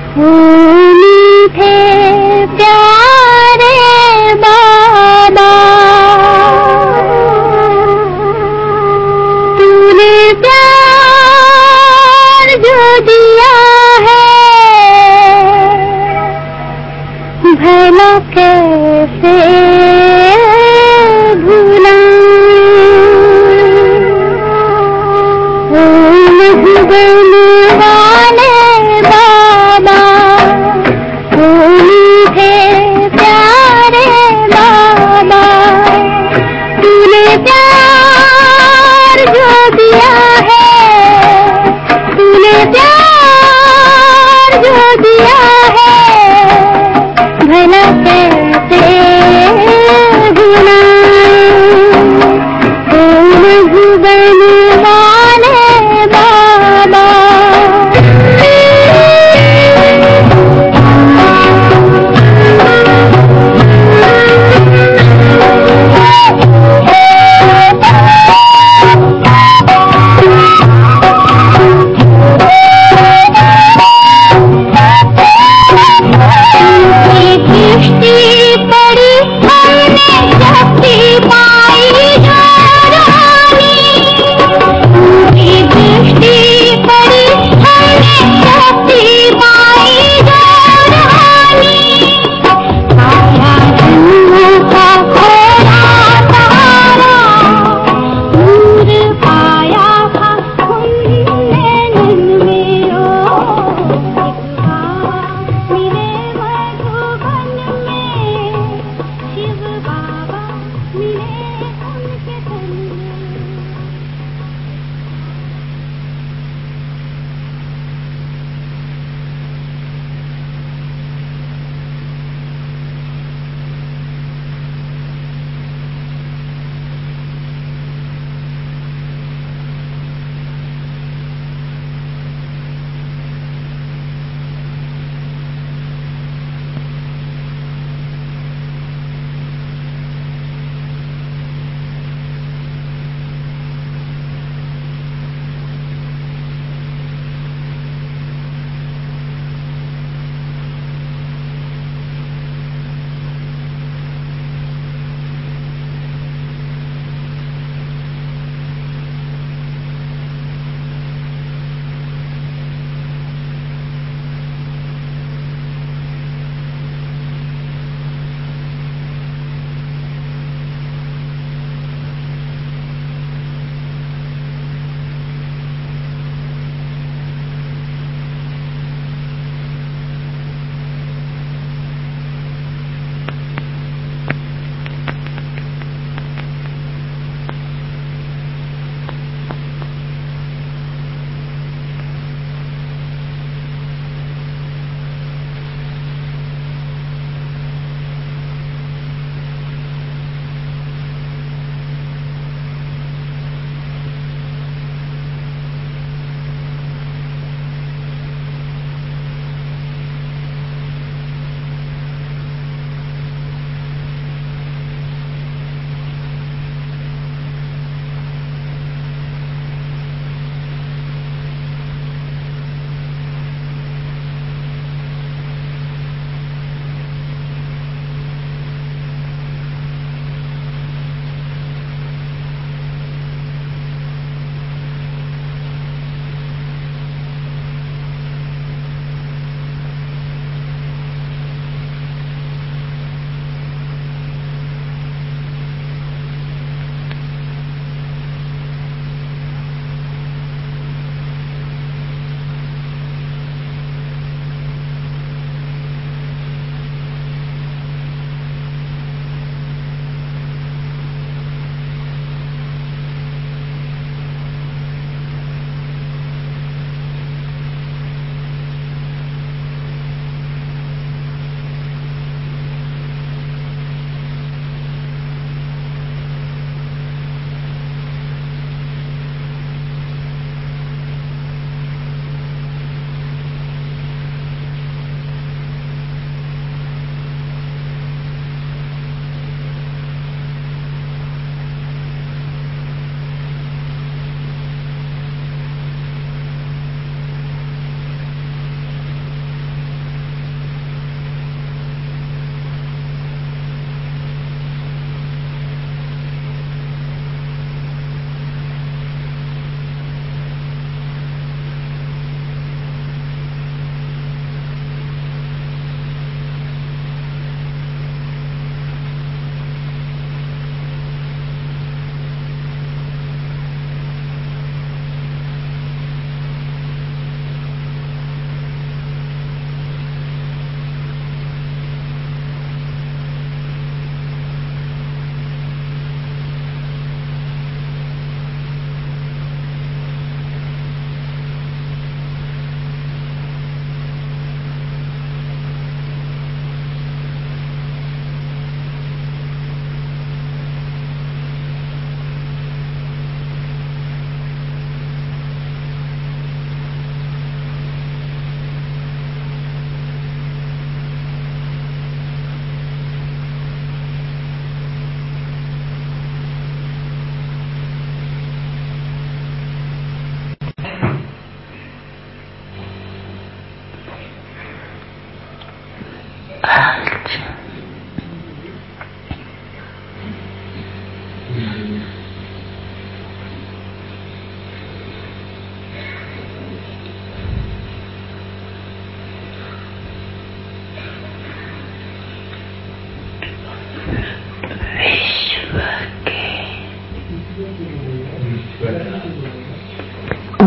मीठे प्यारे बाबा, तूने प्यार जो दिया है भला कैसे भूलूं वाले बाबा, ओ मीठे प्यारे बाबा, तूने प्यार जो दिया है, तूने प्यार जो दिया है भला कैसे भुलाऊं, ओ मधुबन वाले बाबा। किश्ती पड़ी हमने शक्ति पाई जानी,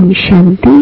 Om Shanti.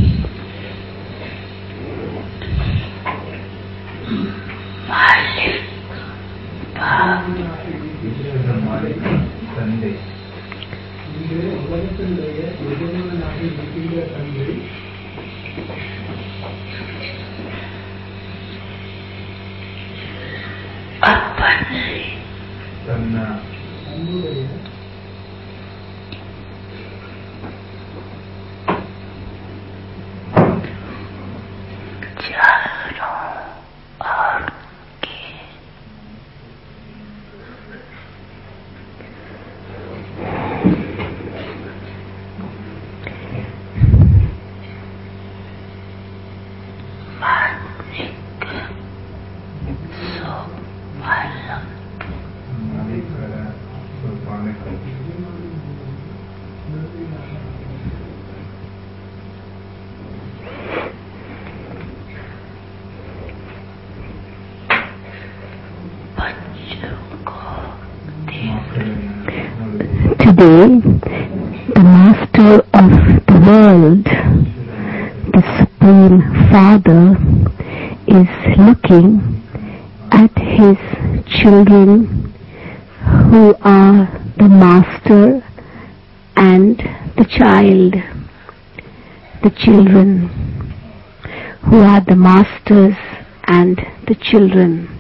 Today, the Master of the world, the Supreme Father, is looking at his children who are the Master and the child. The children who are the Masters and the children.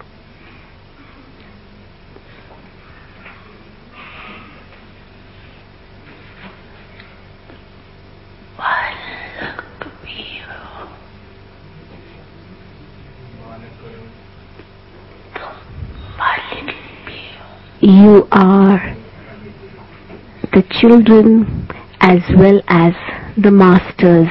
You are the children as well as the masters.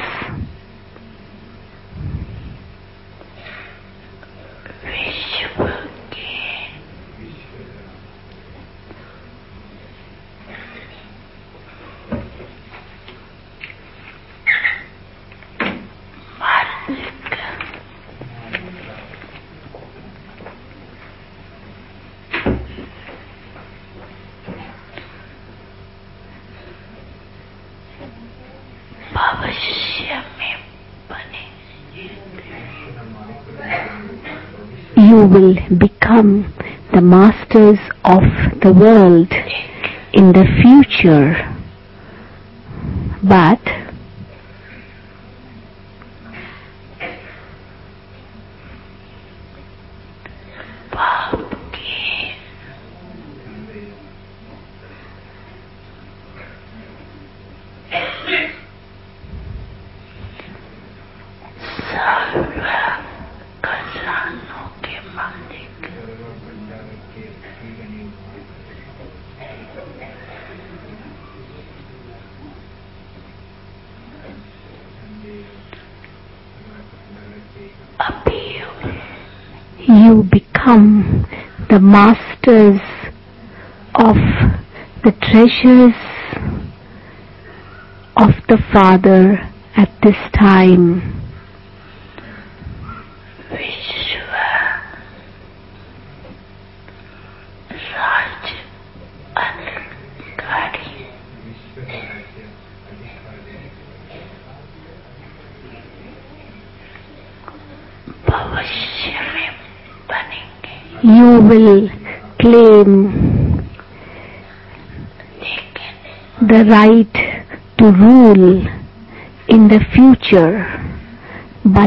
You will become the masters of the world in the future, but you become the masters of the treasures of the Father at this time. You will claim the right to rule in the future, but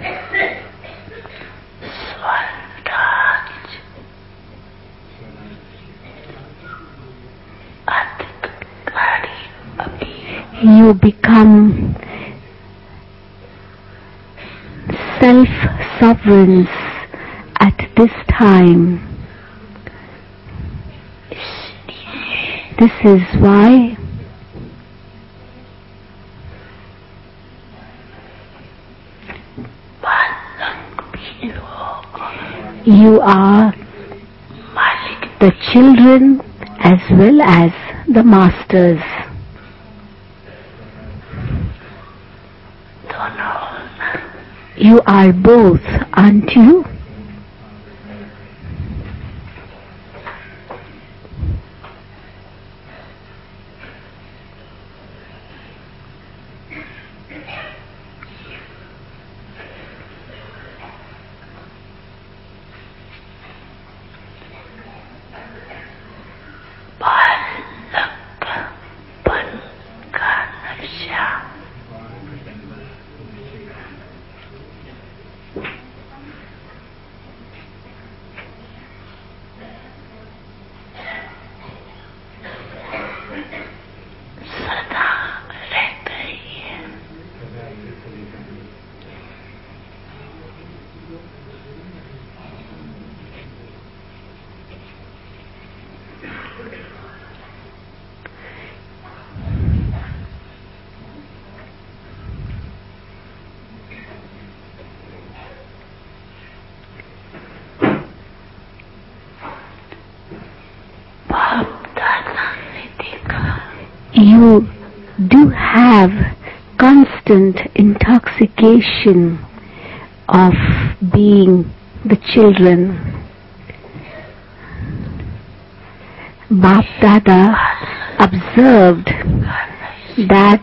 you become self-sovereigns at this time. This is why you are the children as well as the masters. You are both, aren't you? you do have constant intoxication of being the children. Bap Dada observed that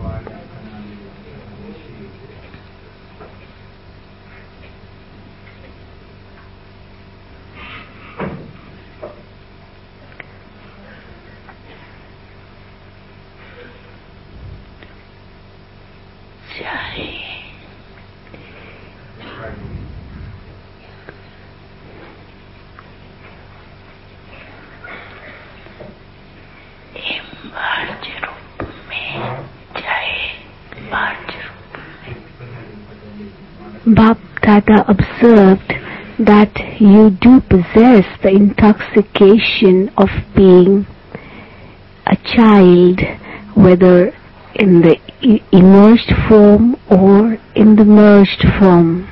Bap Dada observed that you do possess the intoxication of being a child, whether in the immersed form or in the merged form.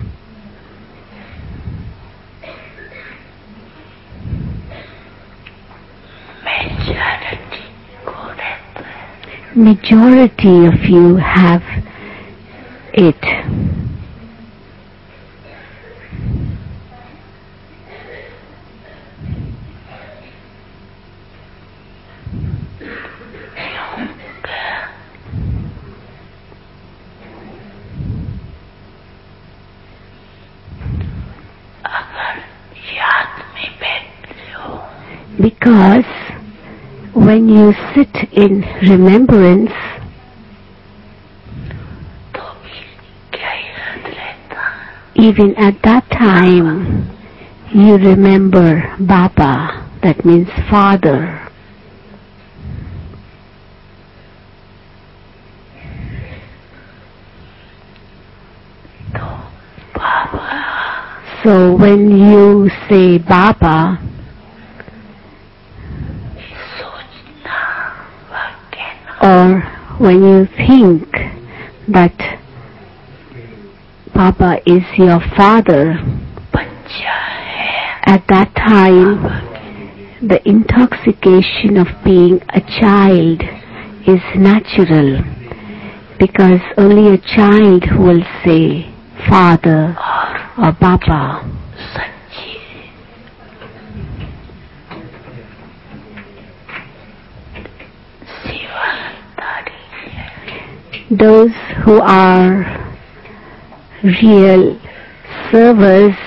Majority of you have it. Because when you sit in remembrance, even at that time, you remember Baba, that means Father. So when you say Baba, or when you think that Baba is your father, at that time the intoxication of being a child is natural, because only a child will say Father or Baba. Those who are real servers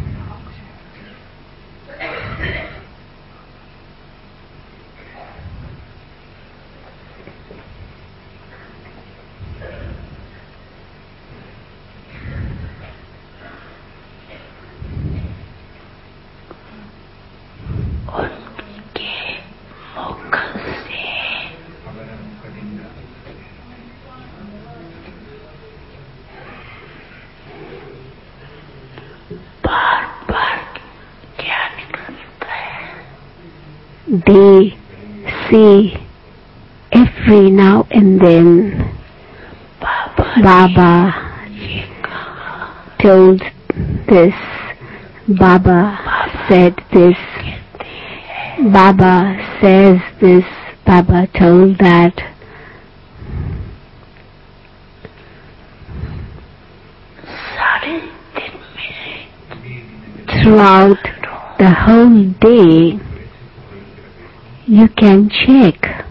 they say every now and then, Baba told this, Baba said this, Baba says this, Baba told that. Throughout the whole day, you can check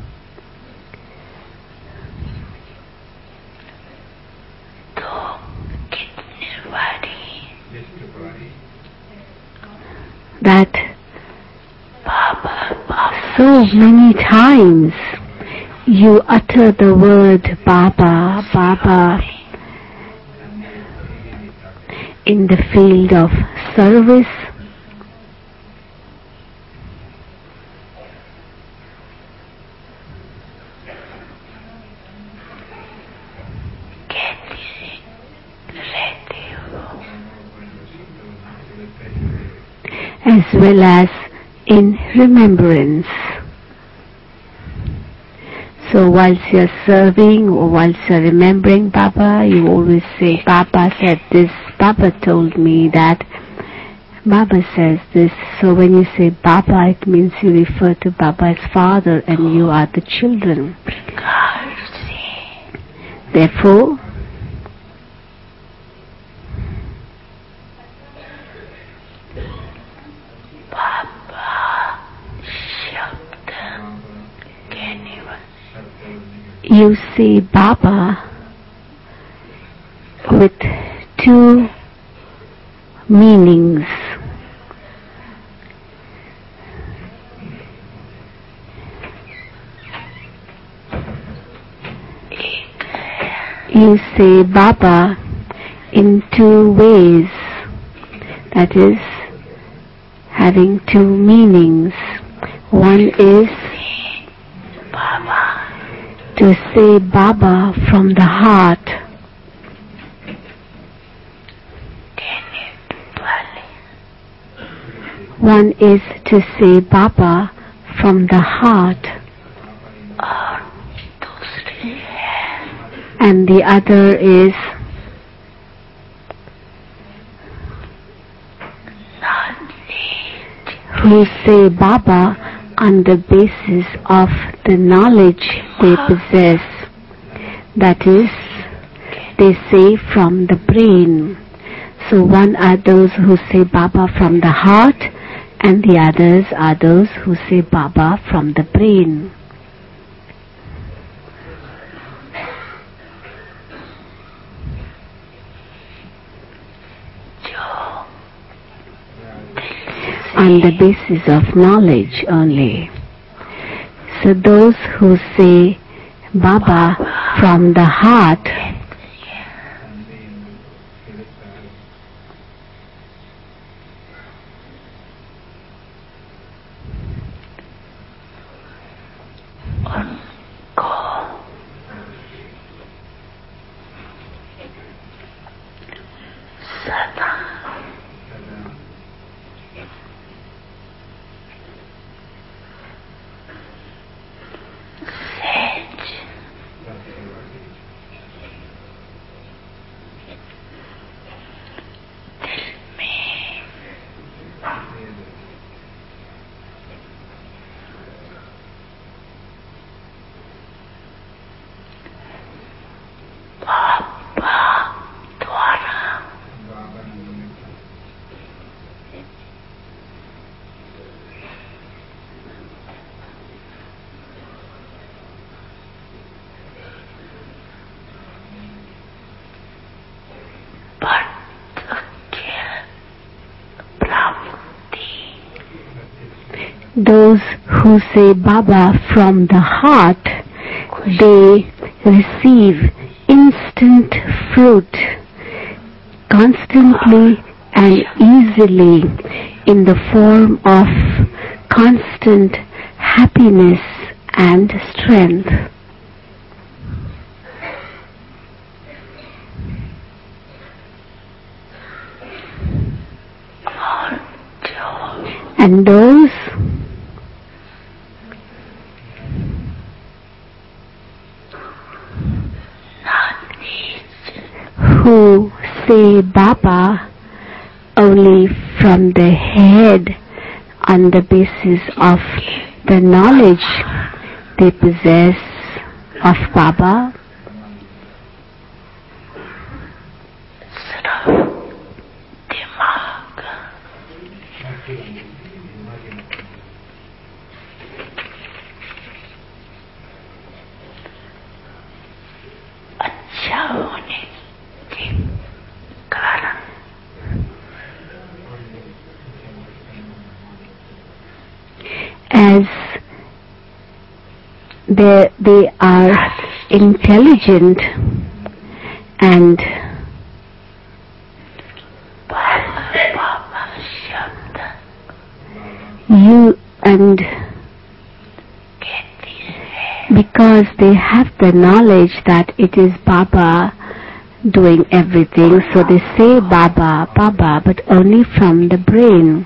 that so many times you utter the word Baba, Baba in the field of service, as well as in remembrance. So whilst you're serving or whilst you're remembering Baba, you always say, Baba said this, Baba told me that, Baba says this, so when you say Baba, it means you refer to Baba as father and you are the children. Therefore, you say Baba with two meanings. You say Baba in two ways, that is, having two meanings. One is to say Baba from the heart. One is to say Baba from the heart, and the other is who say Baba on the basis of the knowledge they possess. That is, they say from the brain. So one are those who say Baba from the heart, and the others are those who say Baba from the brain. On the basis of knowledge only. So those who say Baba from the heart those who say Baba from the heart, they receive instant fruit constantly and easily in the form of constant happiness and strength. And those who say Baba only from the head on the basis of the knowledge they possess of Baba, as they are intelligent and because they have the knowledge that it is Baba doing everything, so they say Baba, Baba, but only from the brain.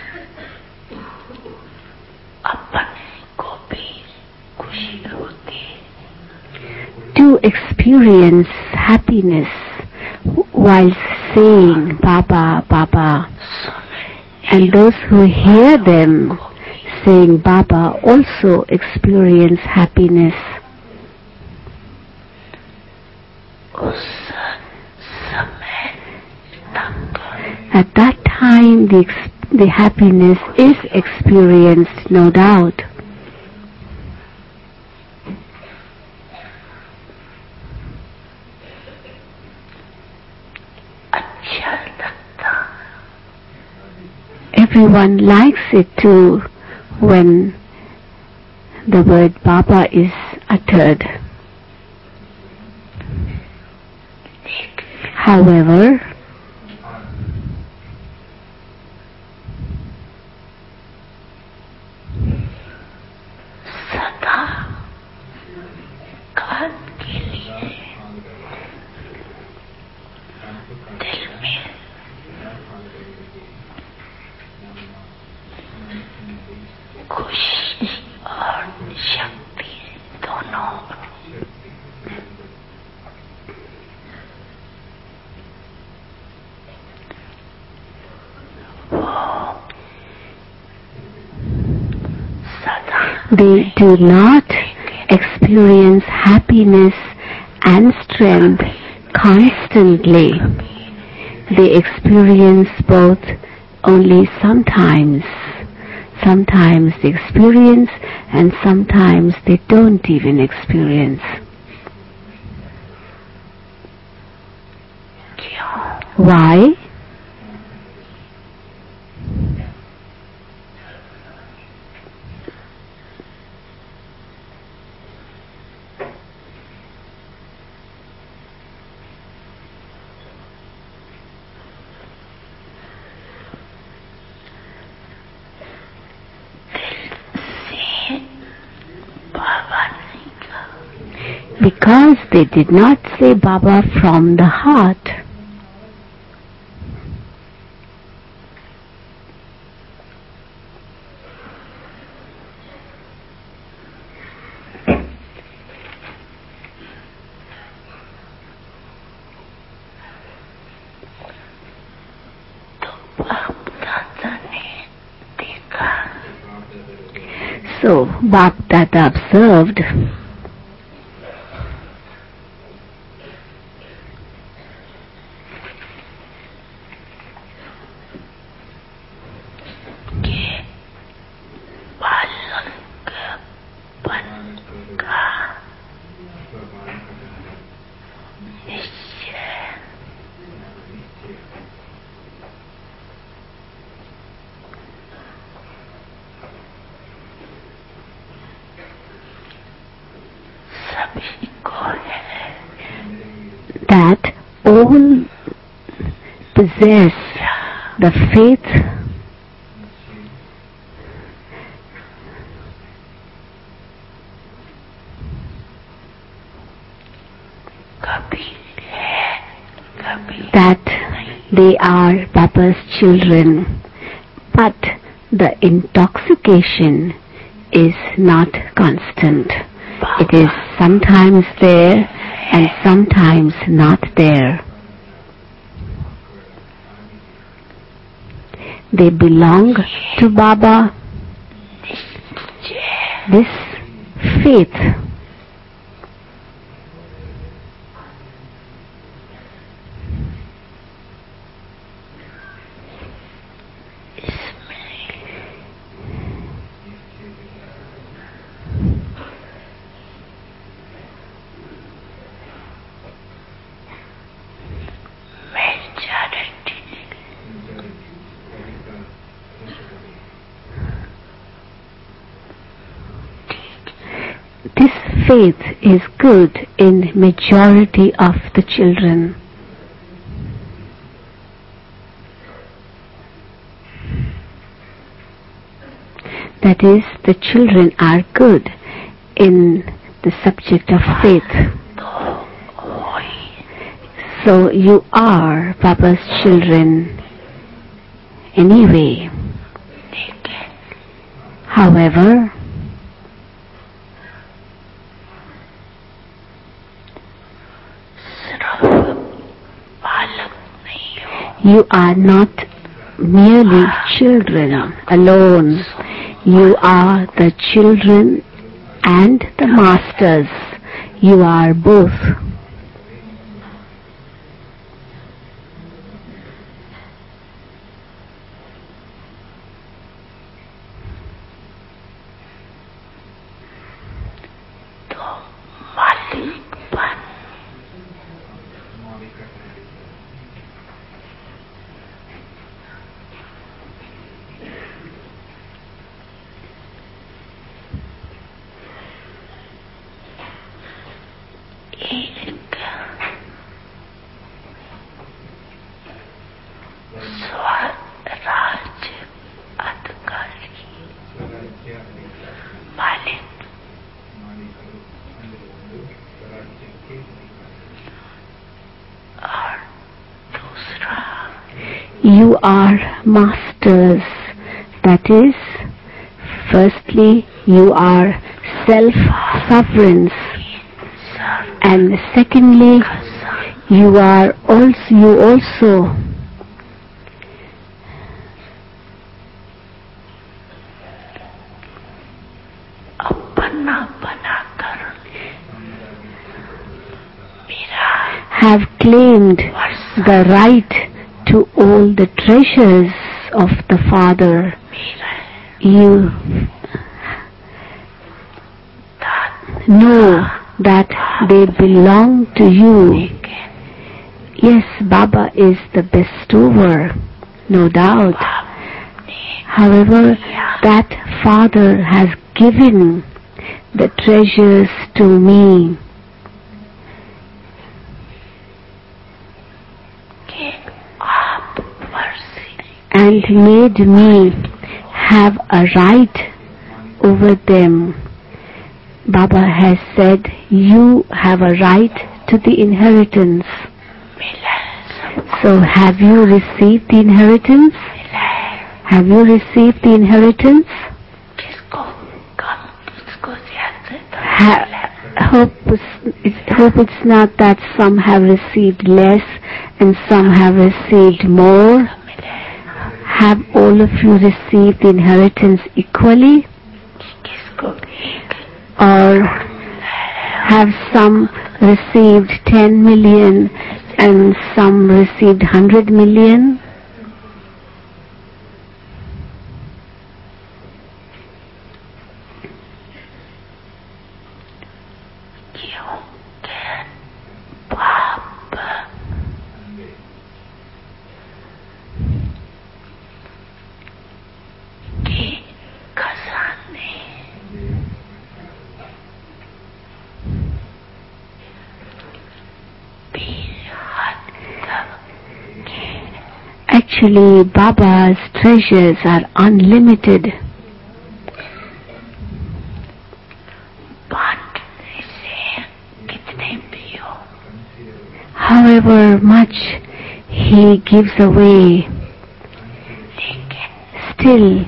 To experience happiness while saying Baba, Baba, and those who hear them saying Baba also experience happiness. At that time the happiness is experienced, no doubt. Everyone likes it too when the word Baba is uttered. However, they do not experience happiness and strength constantly. They experience both only sometimes. Sometimes they experience and sometimes they don't even experience. Why? Because they did not say Baba from the heart. So Bapdada observed that all possess the faith that they are Baba's children, but the intoxication is not constant. It is sometimes there and sometimes not there. They belong to Baba. This faith faith is good in majority of the children. That is, the children are good in the subject of faith. So you are Baba's children anyway. However, you are not merely children alone. You are the children and the masters. You are both. You are masters. That is, firstly, you are self-sovereigns, and secondly, you also have claimed the right to all the treasures of the Father. You know that they belong to you. Yes, Baba is the bestower, no doubt. However, that Father has given the treasures to me. And made me have a right over them. Baba has said, you have a right to the inheritance. So have you received the inheritance? Have you received the inheritance? Hope it's not that some have received less and some have received more. Have all of you received the inheritance equally? Or have some received 10 million and some received 100 million? Actually, Baba's treasures are unlimited. However much he gives away, still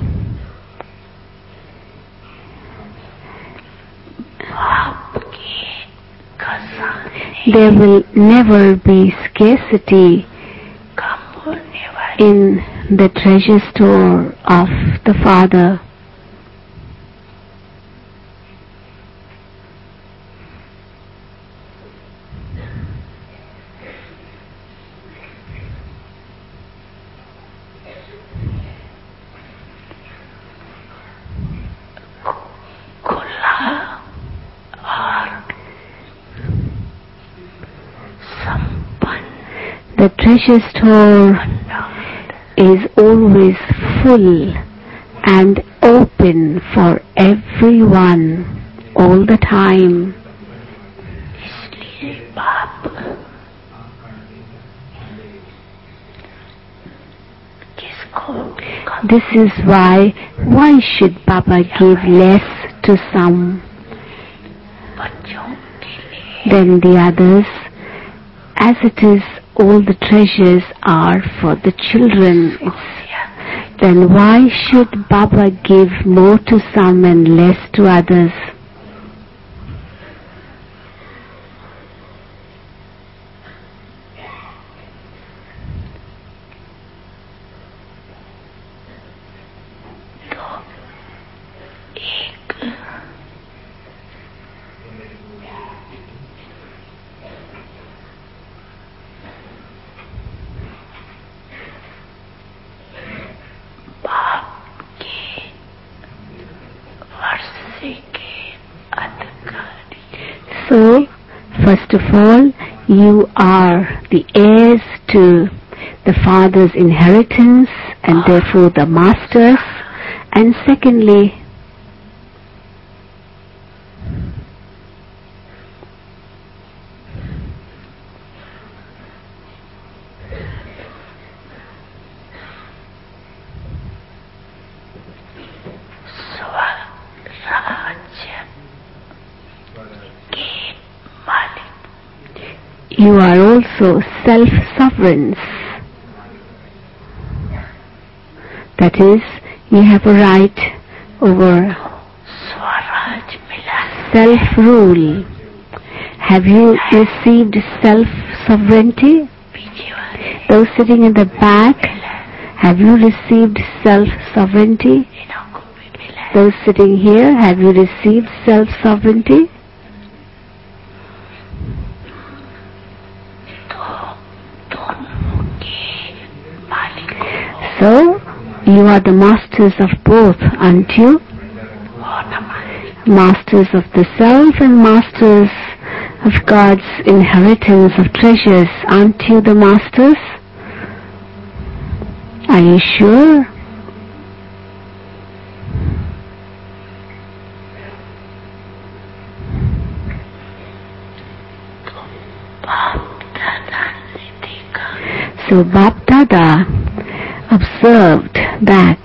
there will never be scarcity in the treasure store of the Father. The treasure store is always full and open for everyone all the time. This is why should Baba give less to some than the others? As it is, all the treasures are for the children. It's then why should Baba give more to some and less to others? So, first of all, you are the heirs to the Father's inheritance and therefore the Masters. And secondly, you are also self-sovereigns. That is, you have a right over self-rule. Have you received self-sovereignty? Those sitting in the back, have you received self-sovereignty? Those sitting here, have you received self-sovereignty? So, you are the masters of both, aren't you? Masters of the self and masters of God's inheritance of treasures. Aren't you the masters? Are you sure? So Bap Dada observed that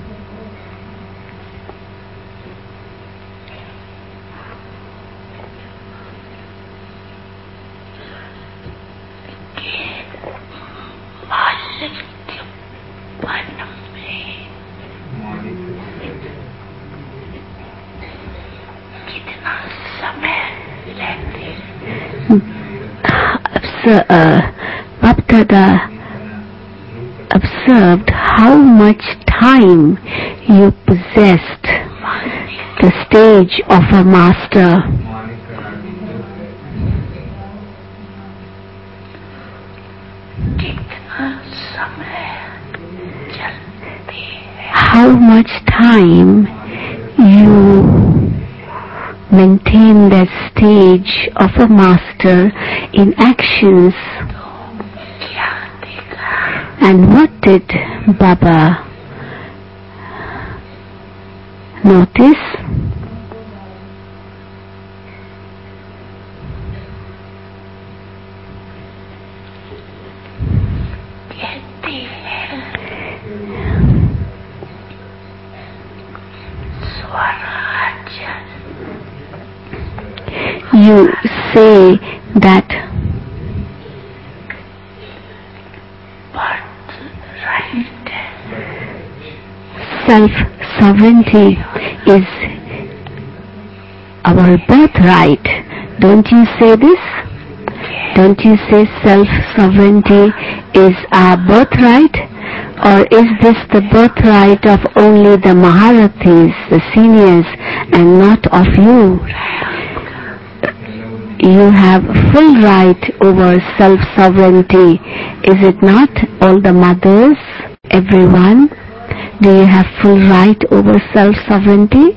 Bap Dada observed how much time you possessed the stage of a master. How much time you maintain that stage of a master in actions. And what did Baba notice? You say that self-sovereignty is our birthright. Don't you say this? Don't you say self-sovereignty is our birthright? Or is this the birthright of only the Maharathis, the seniors, and not of you? You have full right over self-sovereignty. Is it not? All the mothers, everyone, do you have full right over self-sovereignty?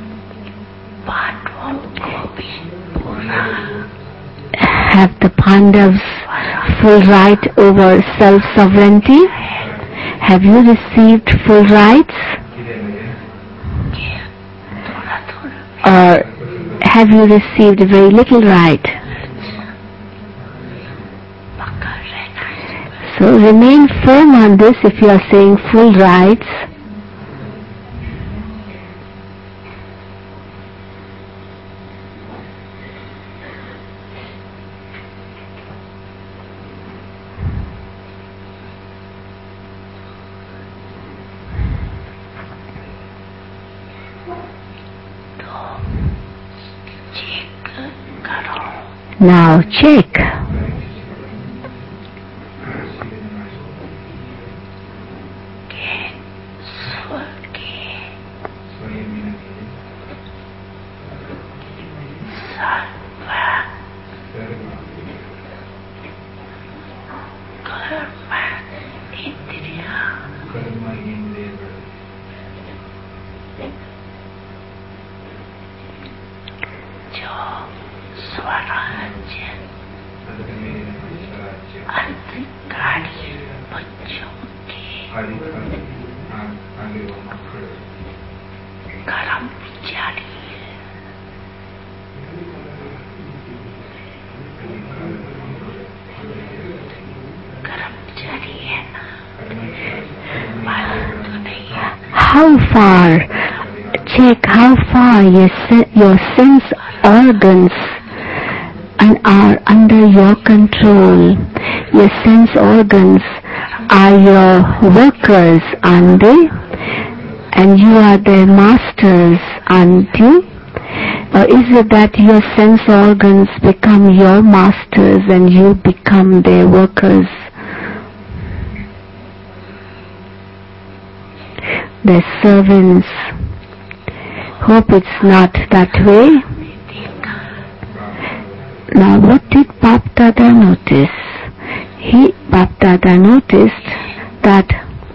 Have the Pandavas full right over self-sovereignty? Have you received full rights? Or have you received very little right? So remain firm on this if you are saying full rights. Now check. How far, check how far your sense organs are under your control. Your sense organs are your workers, aren't they? And you are their masters, aren't you? Or is it that your sense organs become your masters and you become their workers? Their servants. Hope it's not that way. Now what did Bap Dada notice? Bap Dada noticed that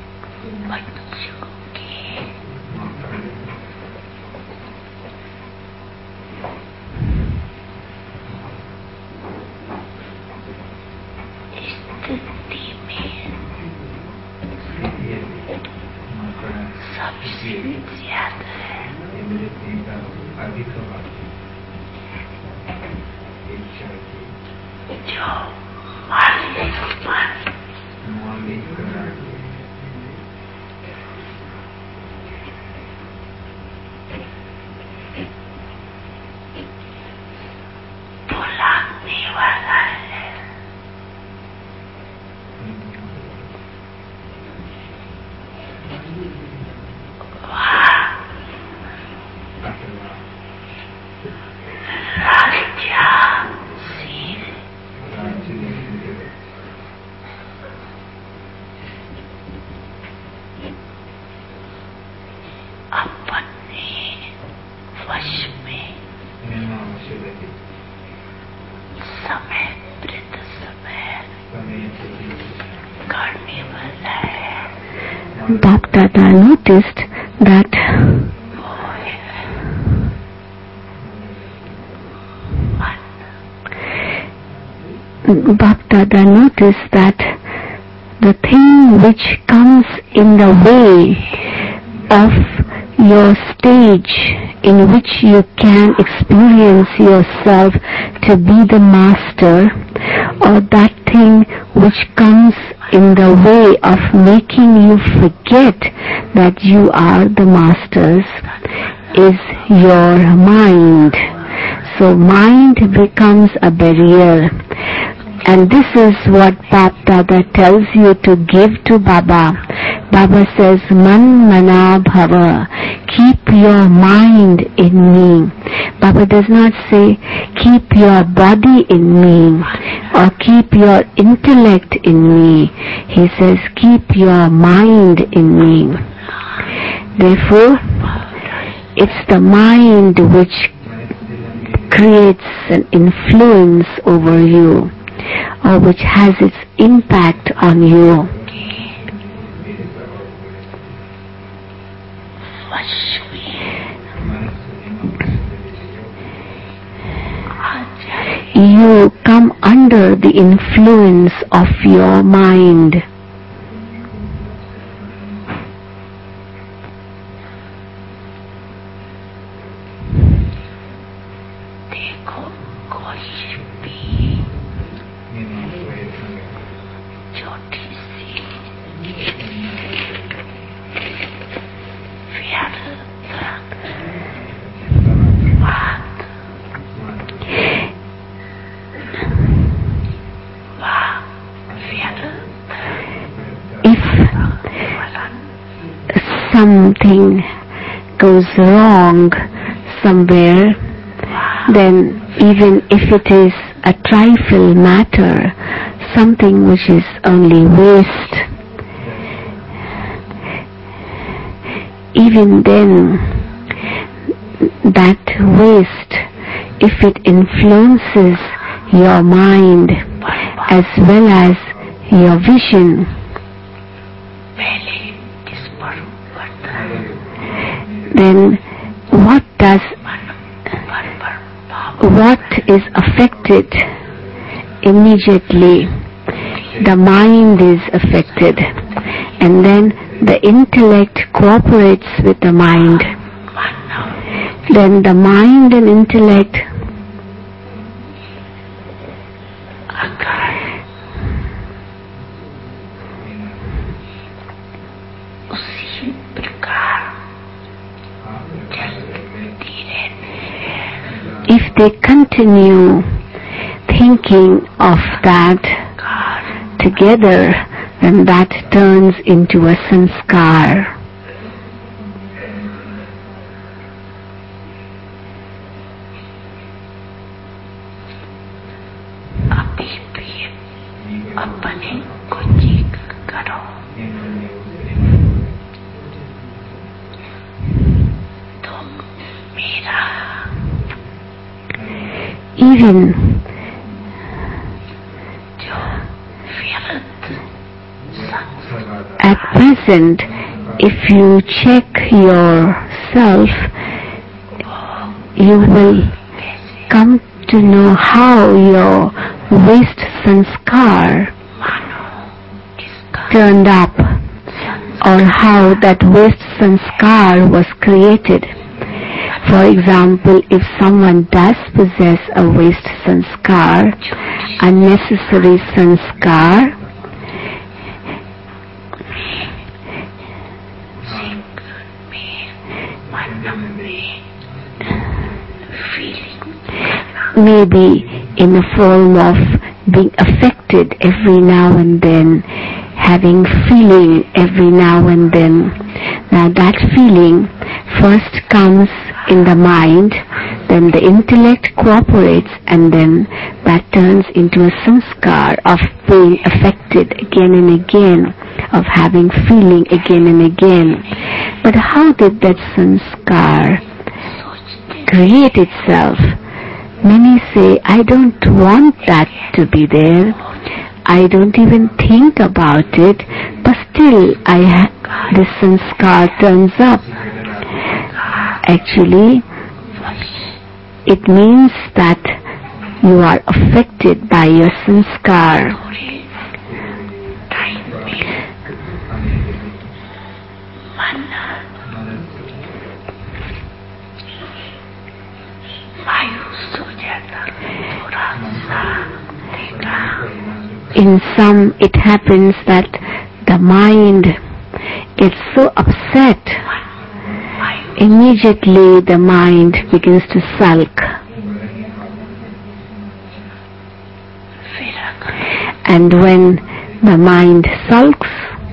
Bap Dada noticed that Bap Dada noticed that the thing which comes in the way of your stage in which you can experience yourself to be the master, or that thing which comes in the way of making you forget that you are the masters, is your mind. So mind becomes a barrier. And this is what Bap Dada tells you to give to Baba. Baba says, Man Mana Bhava, keep your mind in me. Baba does not say, keep your body in me, or keep your intellect in me. He says, keep your mind in me. Therefore, it's the mind which creates an influence over you, or which has its impact on you. You come under the influence of your mind. Something goes wrong somewhere, then even if it is a trifle matter, something which is only waste, even then that waste, if it influences your mind as well as your vision, then what is affected immediately? The mind is affected, and then the intellect cooperates with the mind. Then the mind and intellect if they continue thinking of that together, then that turns into a sanskar. Even at present, if you check yourself, you will come to know how your waste sanskar turned up, or how that waste sanskar was created. For example, if someone does possess a waste sanskar, unnecessary sanskar, maybe in the form of being affected every now and then, having feeling every now and then. Now that feeling first comes in the mind, then the intellect cooperates, and then that turns into a sanskar of being affected again and again, of having feeling again and again. But how did that sanskar create itself? Many say, I don't want that to be there. I don't even think about it, but still this sanskar turns up. Actually, it means that you are affected by your sanskar. In some, it happens that the mind gets so upset, immediately the mind begins to sulk. And when the mind sulks,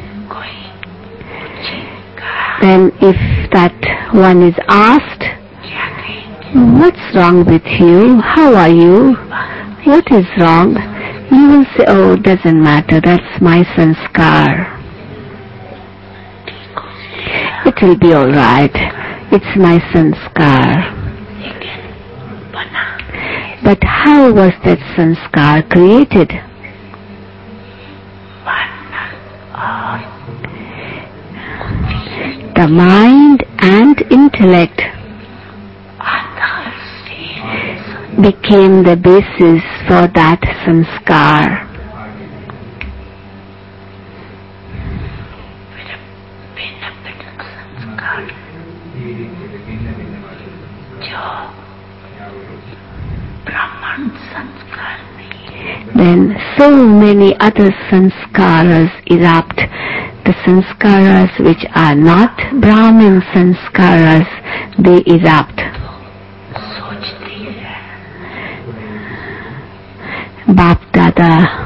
then if that one is asked, what's wrong with you? How are you? What is wrong? You will say, oh, it doesn't matter, that's my sanskar. It will be alright, it's my sanskar. But how was that sanskar created? The mind and intellect became the basis for that sanskar. Then so many other sanskaras erupt. The sanskaras which are not Brahmin sanskaras, they erupt. Bap Dada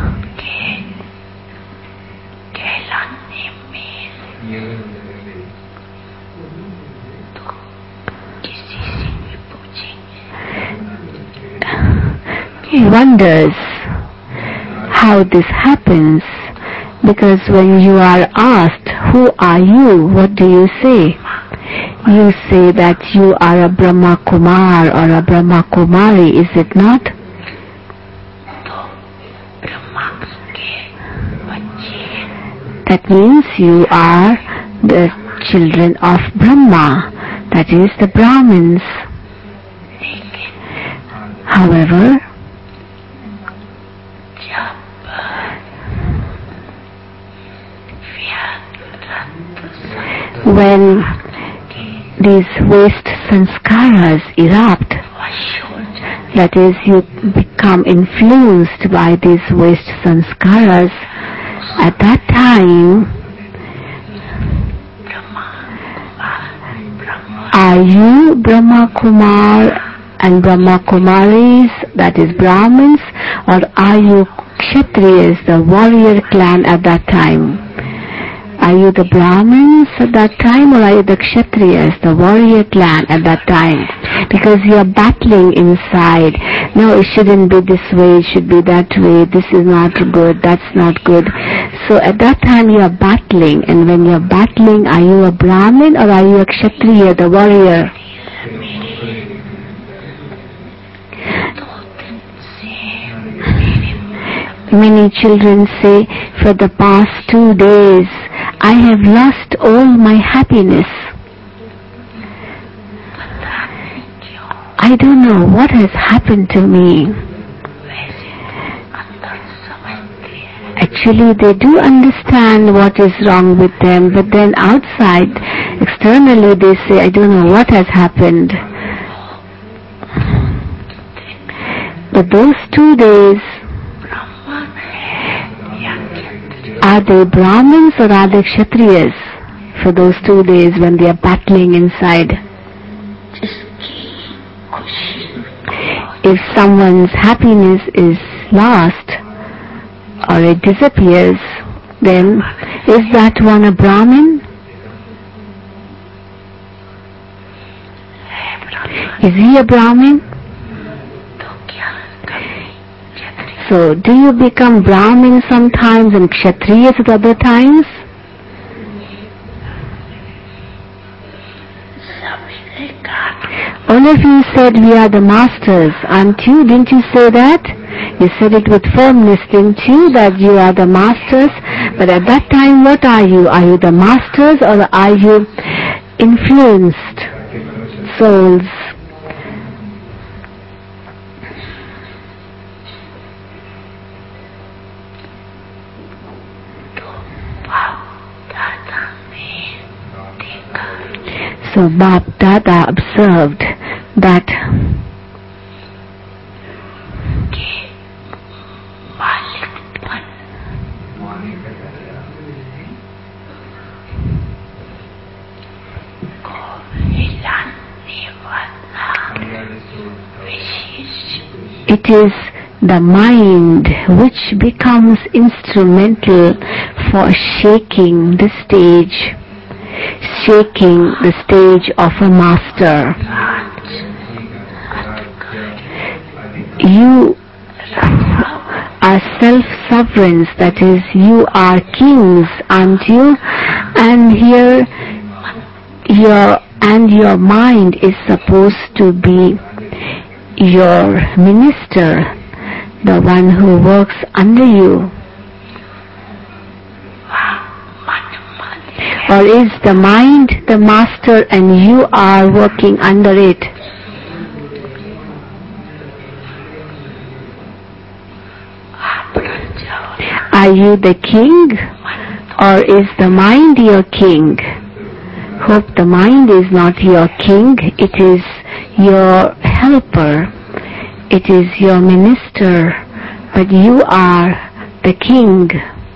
wonders how this happens, because when you are asked, who are you, what do you say? You say that you are a Brahma Kumar or a Brahma Kumari, is it not? That means you are the children of Brahma, that is the Brahmins. However, when these waste sanskaras erupt, that is, you become influenced by these waste sanskaras, at that time, are you Brahma Kumar and Brahma Kumaris, that is Brahmins, or are you Kshatriyas, the warrior clan at that time? Are you the Brahmins at that time, or are you the Kshatriyas, the warrior clan at that time? Because you are battling inside. No, it shouldn't be this way, it should be that way. This is not good, that's not good. So at that time you are battling, and when you are battling, are you a Brahmin or are you a Kshatriya, the warrior? Many children say, for the past 2 days, I have lost all my happiness. I don't know what has happened to me. Actually, they do understand what is wrong with them, but then outside, externally, they say, I don't know what has happened. But those 2 days, are they Brahmins or are they Kshatriyas for those 2 days when they are battling inside? If someone's happiness is lost or it disappears, then is that one a Brahmin? Is he a Brahmin? So, do you become Brahmin sometimes and Kshatriyas at other times? All of you said we are the masters, aren't you? Didn't you say that? You said it with firmness, didn't you, that you are the masters? But at that time, what are you? Are you the masters or are you influenced souls? So Bab Dada observed that it is the mind which becomes instrumental for shaking the stage of a master. You are self-sovereigns, that is, you are kings, aren't you? And here your mind is supposed to be your minister, the one who works under you. Or is the mind the master and you are working under it? Are you the king or is the mind your king? Hope the mind is not your king, it is your helper, it is your minister, but you are the king.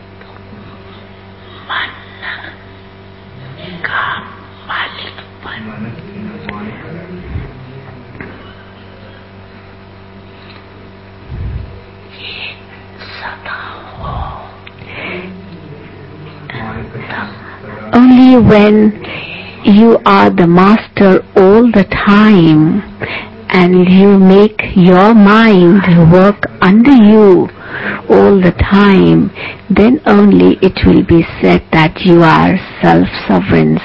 Only when you are the master all the time and you make your mind work under you all the time, then only it will be said that you are self-sovereigns.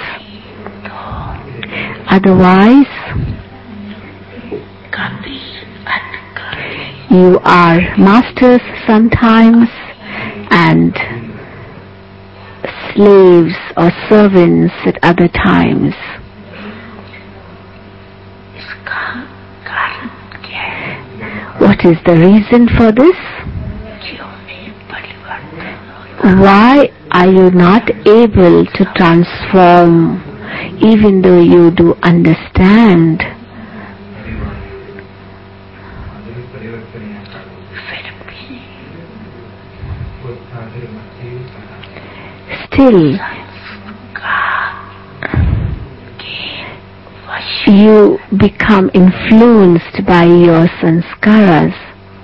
Otherwise, you are masters sometimes and slaves or servants at other times. What is the reason for this? Why are you not able to transform even though you do understand? Still, you become influenced by your sanskaras.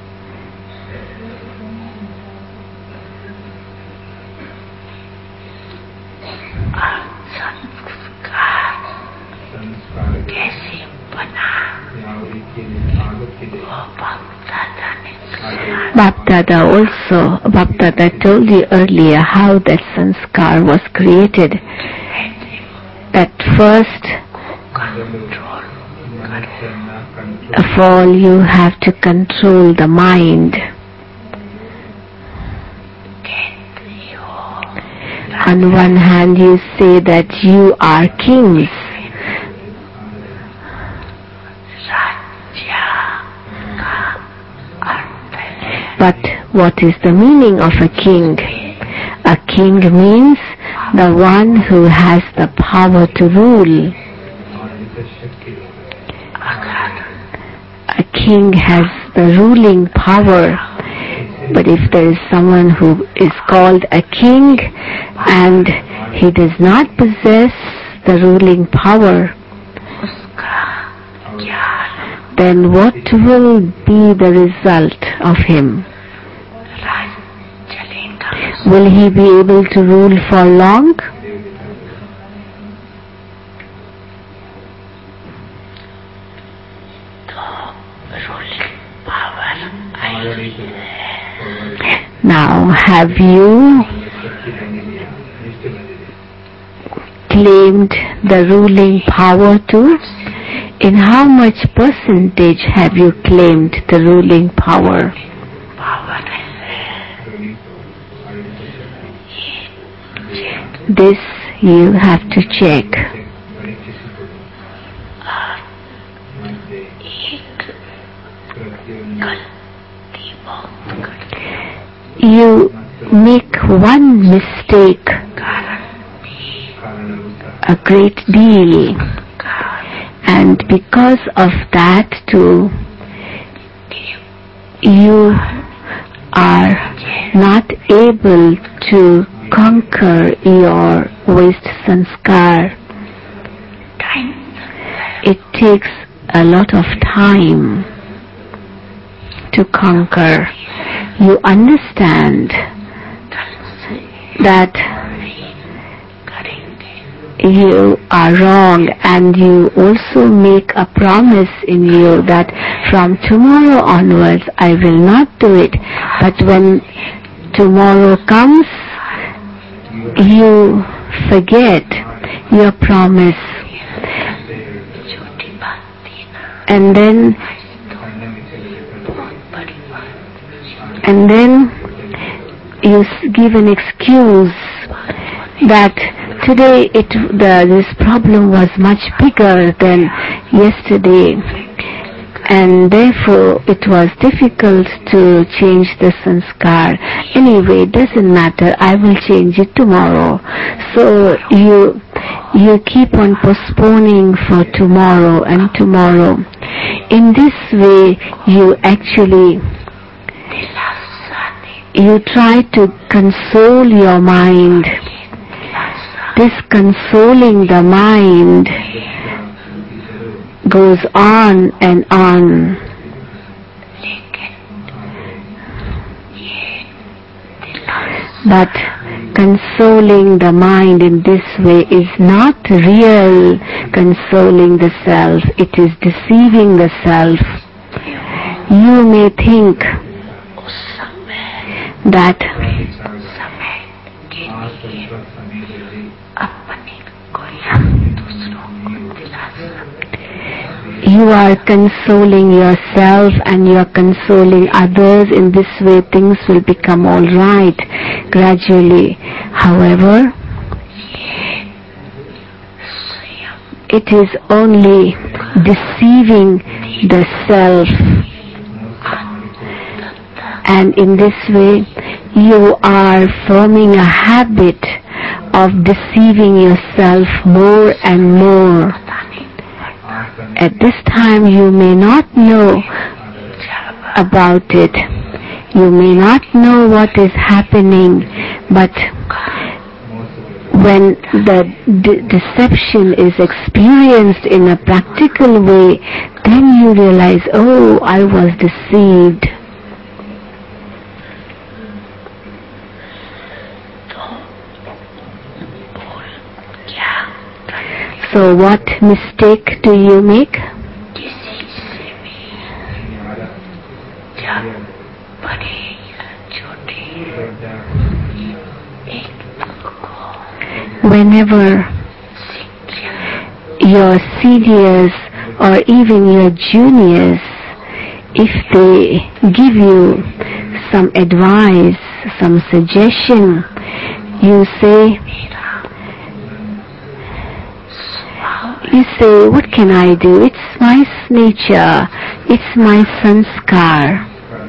Bapdada told you earlier how that sanskar was created. That first of all you have to control the mind. On one hand you say that you are kings. But what is the meaning of a king? A king means the one who has the power to rule. A king has the ruling power. But if there is someone who is called a king and he does not possess the ruling power, then what will be the result of him? Will he be able to rule for long? Now, have you claimed the ruling power too? In how much percentage have you claimed the ruling power? This you have to check. You make one mistake a great deal, and because of that too, you are not able to conquer your waste sanskar. It takes a lot of time to conquer. You understand that you are wrong, and you also make a promise in you that from tomorrow onwards I will not do it. But when tomorrow comes, you forget your promise, and then you give an excuse that today this problem was much bigger than yesterday, and therefore it was difficult to change the sanskar. Anyway, it doesn't matter, I will change it tomorrow. So you keep on postponing for tomorrow and tomorrow. In this way, you try to console your mind. This consoling the mind goes on and on. But consoling the mind in this way is not real consoling the self. It is deceiving the self. You may think that you are consoling yourself and you are consoling others. In this way things will become all right gradually. However, it is only deceiving the self, and in this way you are forming a habit of deceiving yourself more and more. At this time you may not know about it, you may not know what is happening, but when the deception is experienced in a practical way, then you realize, oh, I was deceived. So what mistake do you make? Whenever your seniors or even your juniors, if they give you some advice, some suggestion, you say, what can I do? It's my nature, it's my sanskar.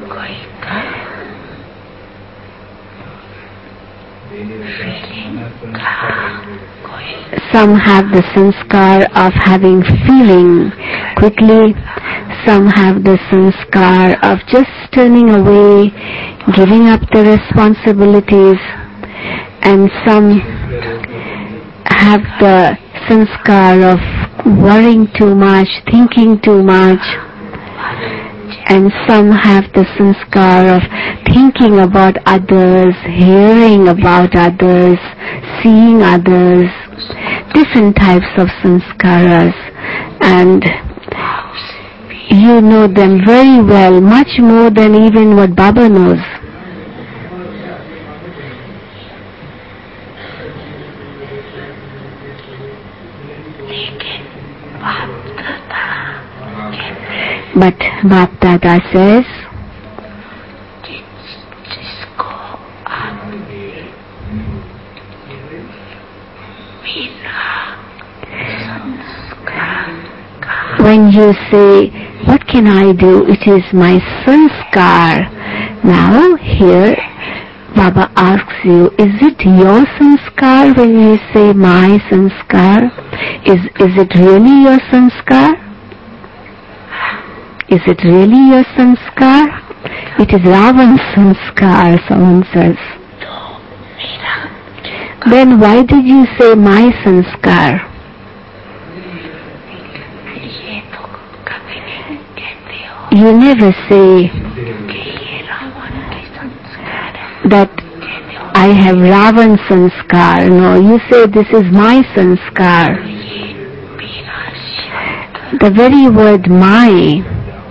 Some have the sanskar of having feeling quickly, some have the sanskar of just turning away, giving up the responsibilities, and some have the sanskar of worrying too much, thinking too much, and some have the sanskar of thinking about others, hearing about others, seeing others, different types of sanskaras, and you know them very well, much more than even what Baba knows. But Bap Dada says, when you say, what can I do? It is my sanskar. Now here Baba asks you, is it your sanskar when you say my sanskar? Is it really your sanskar? Is it really your sanskar? It is Ravan's sanskar, someone says. Then why did you say my sanskar? You never say that I have Ravan sanskar. No, you say this is my sanskar. The very word my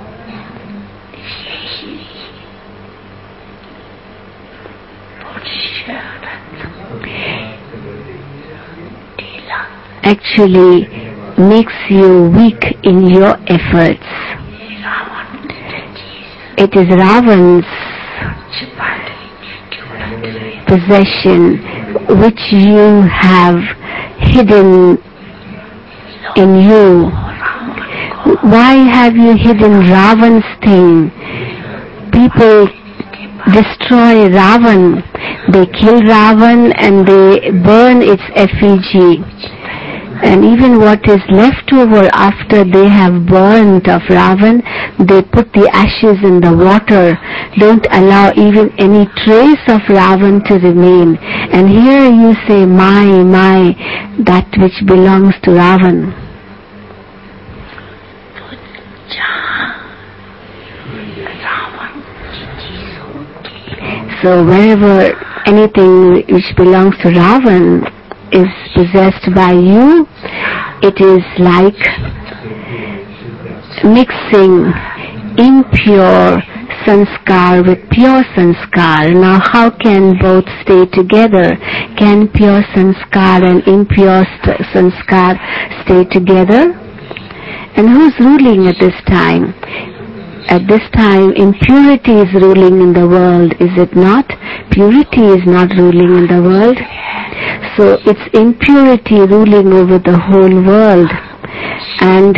actually makes you weak in your efforts. It is Ravan's possession which you have hidden in you. Why have you hidden Ravan's thing? People destroy Ravan. They kill Ravan and they burn its effigy. And even what is left over after they have burnt of Ravan, they put the ashes in the water, don't allow even any trace of Ravan to remain. And here you say, my, that which belongs to Ravan. So wherever anything which belongs to Ravan is possessed by you, it is like mixing impure sanskar with pure sanskar. Now how can both stay together? Can pure sanskar and impure sanskar stay together? And who's ruling at this time? At this time, impurity is ruling in the world, is it not? Purity is not ruling in the world. So it's impurity ruling over the whole world. And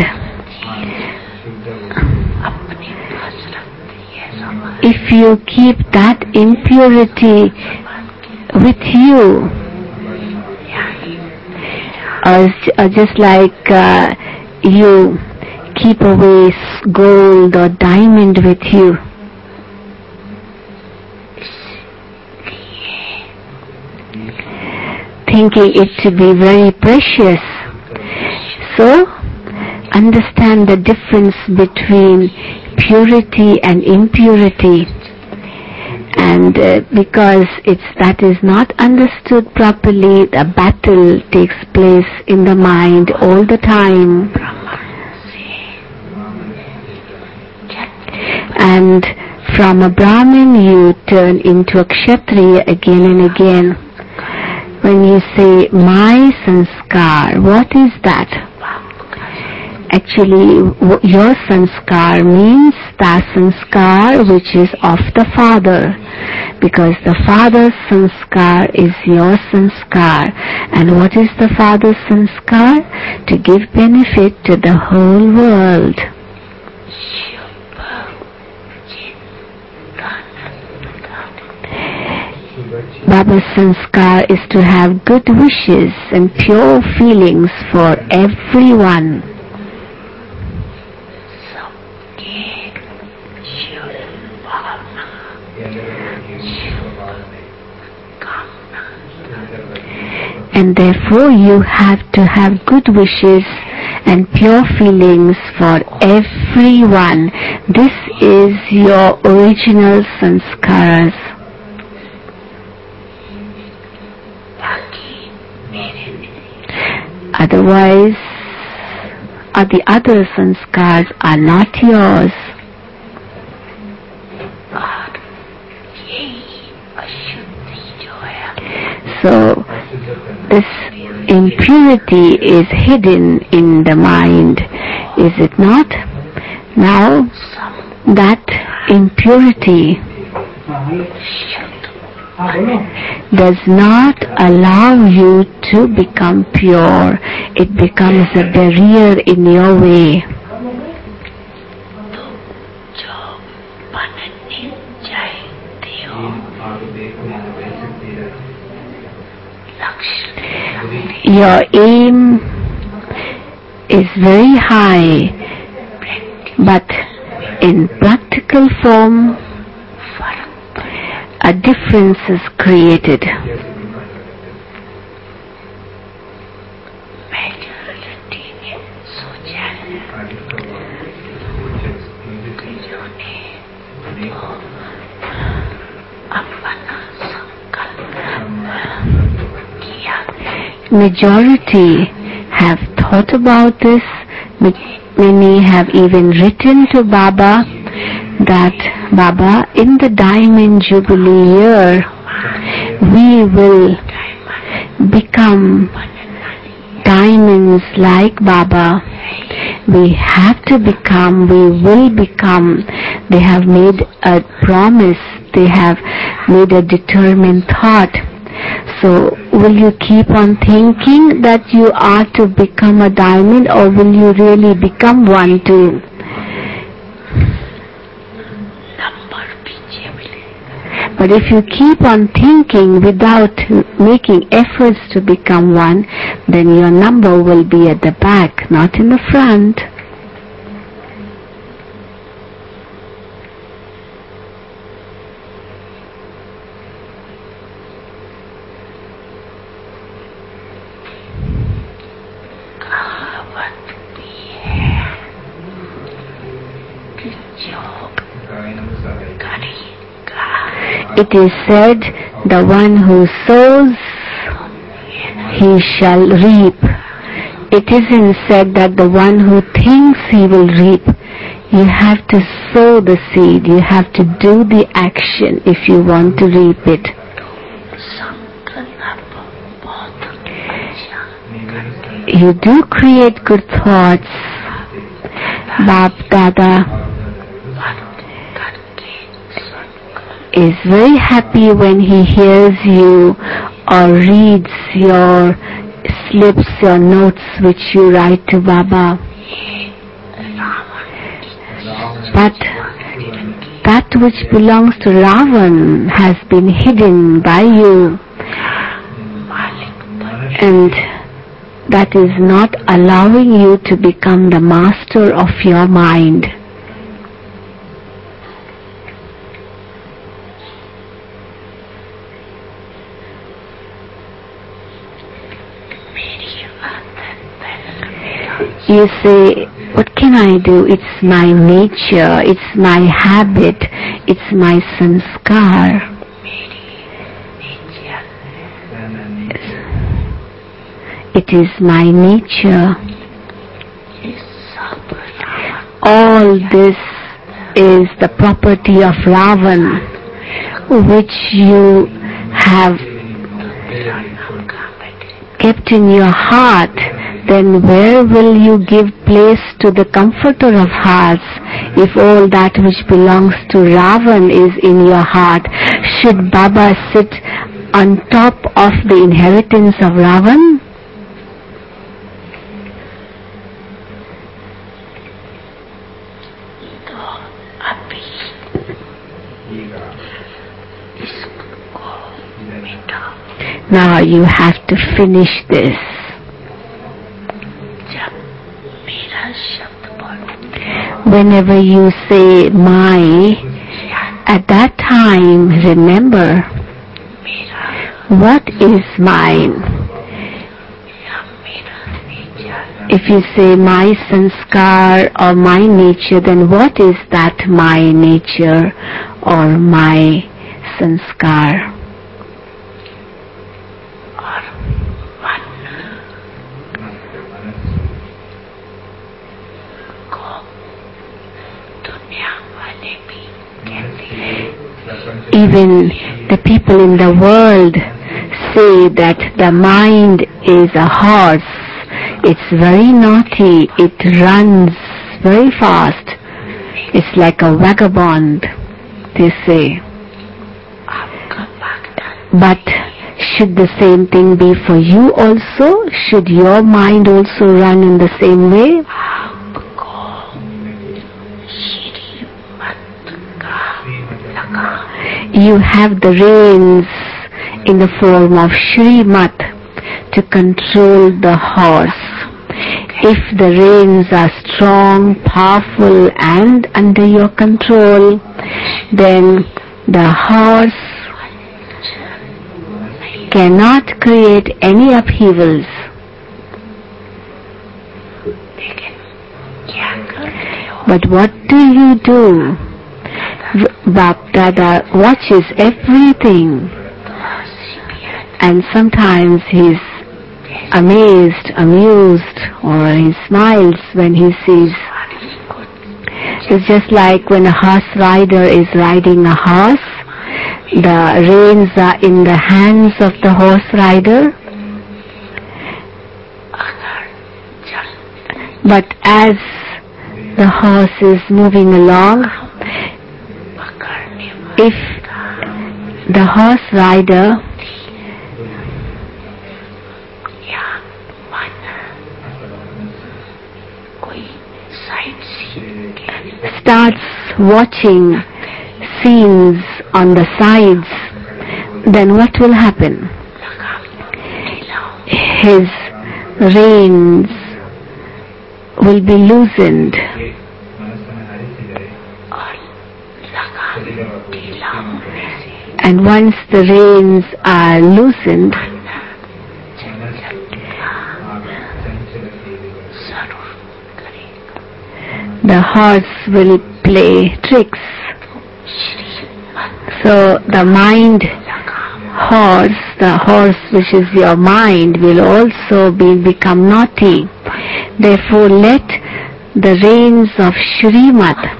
if you keep that impurity with you, or just like you keep away gold or diamond with you, thinking it to be very precious. So understand the difference between purity and impurity, and because that is not understood properly, a battle takes place in the mind all the time. And from a Brahmin you turn into a Kshatriya again and again. When you say my sanskar, what is that? Actually, your sanskar means the sanskar which is of the father, because the father's sanskar is your sanskar. And what is the father's sanskar? To give benefit to the whole world. Baba's sanskar is to have good wishes and pure feelings for everyone. And therefore you have to have good wishes and pure feelings for everyone. This is your original sanskaras. Otherwise, the other sanskars are not yours. So this impurity is hidden in the mind, is it not? Now that impurity does not allow you to become pure. It becomes a barrier in your way. Your aim is very high, but in practical form, a difference is created. Majority have thought about this. Many have even written to Baba that, Baba, in the Diamond Jubilee year, we will become diamonds like Baba. We have to become, we will become. They have made a promise, they have made a determined thought. So will you keep on thinking that you are to become a diamond, or will you really become one too? But if you keep on thinking without making efforts to become one, then your number will be at the back, not in the front. it is said, the one who sows, he shall reap. It isn't said that the one who thinks he will reap. You have to sow the seed. You have to do the action if you want to reap it. You do create good thoughts. Bap Dada is very happy when he hears you or reads your slips, your notes which you write to Baba. But that which belongs to Ravan has been hidden by you, and that is not allowing you to become the master of your mind. You say, what can I do? It's my nature, it's my habit, it's my sanskar. It is my nature. All this is the property of Ravan, which you have kept in your heart. Then where will you give place to the comforter of hearts if all that which belongs to Ravan is in your heart? Should Baba sit on top of the inheritance of Ravan? Now you have to finish this. Whenever you say my, at that time remember, what is mine? If you say my sanskar or my nature, then what is that my nature or my sanskar? Even the people in the world say that the mind is a horse. It's very naughty. It runs very fast. It's like a vagabond, they say. But should the same thing be for you also? Should your mind also run in the same way? You have the reins in the form of Shrimat to control the horse. If the reins are strong, powerful and under your control, then the horse cannot create any upheavals. But what do you do? Bap Dada watches everything, and sometimes he's amazed, amused, or he smiles when he sees. It's just like when a horse rider is riding a horse, the reins are in the hands of the horse rider. But as the horse is moving along, if the horse rider starts watching scenes on the sides, then what will happen? His reins will be loosened. And once the reins are loosened, the horse will play tricks. So the mind horse, the horse which is your mind, will also become naughty. Therefore let the reins of Shrimad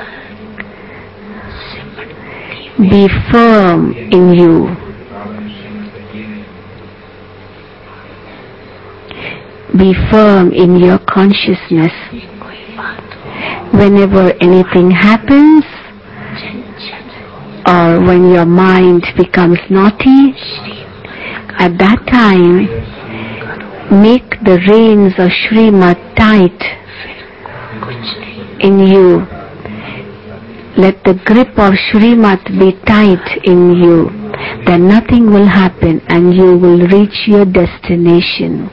be firm in you. Be firm in your consciousness. Whenever anything happens, or when your mind becomes naughty, at that time, make the reins of Shrimad tight in you. Let the grip of Shrimad be tight in you. Then nothing will happen and you will reach your destination.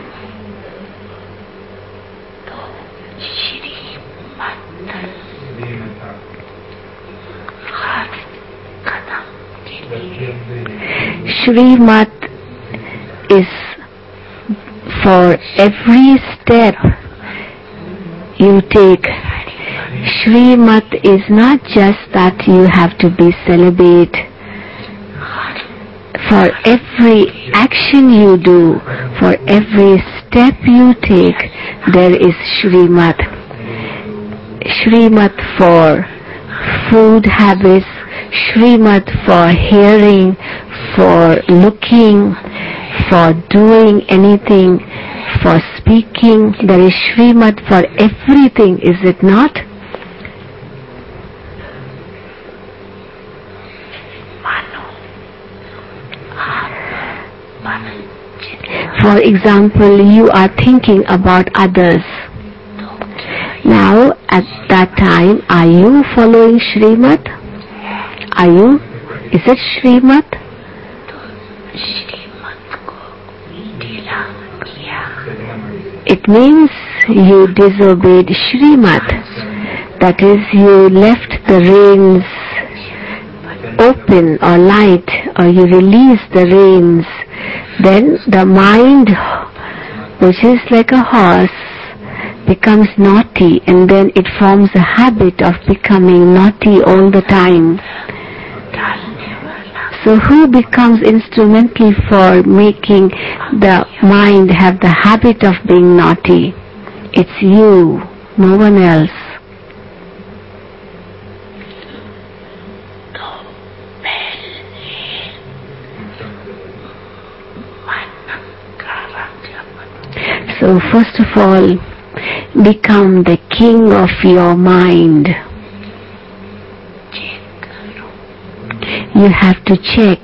Shrimad is for every step you take. Shrimad is not just that you have to be celibate. For every action you do, for every step you take, there is Shrimad. Shrimad for food habits, Shrimad for hearing, for looking, for doing anything, for speaking. There is Shrimad for everything, is it not? For example, you are thinking about others. Now, at that time, are you following Shrimad? Are you? Is it Shrimad? It means you disobeyed Shrimad. That is, you left the reins open or light, or you release the reins. Then the mind, which is like a horse, becomes naughty, and then it forms a habit of becoming naughty all the time. So who becomes instrumental for making the mind have the habit of being naughty? It's you, no one else. So first of all, become the king of your mind. You have to check.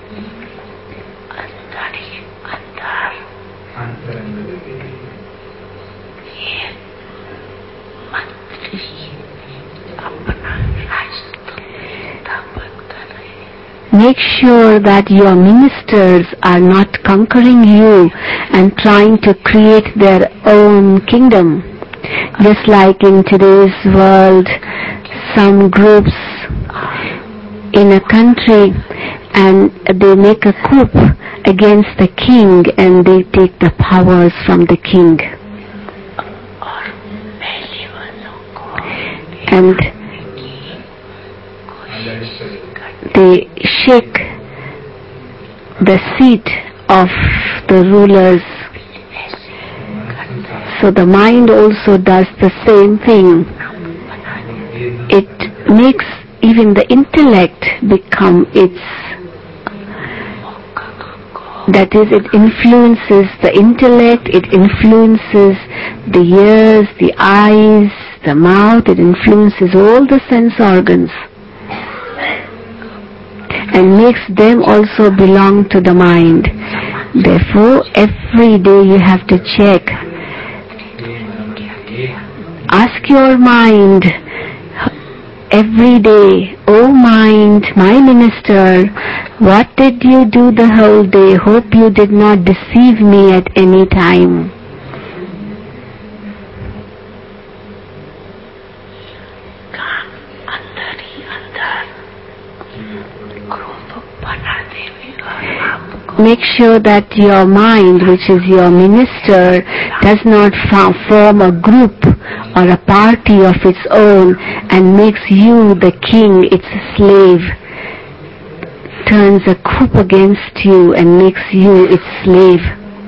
Make sure that your ministers are not conquering you and trying to create their own kingdom. Just like in today's world, some groups in a country and they make a coup against the king and they take the powers from the king. And they shake the seat of the rulers. So the mind also does the same thing. It makes even the intellect become its, that is, it influences the intellect, it influences the ears, the eyes, the mouth, it influences all the sense organs and makes them also belong to the mind. Therefore, every day you have to check. Ask your mind every day, "Oh mind, my minister, what did you do the whole day? Hope you did not deceive me at any time." Make sure that your mind, which is your minister, does not form a group or a party of its own and makes you the king, its slave. turns a coup against you and makes you its slave.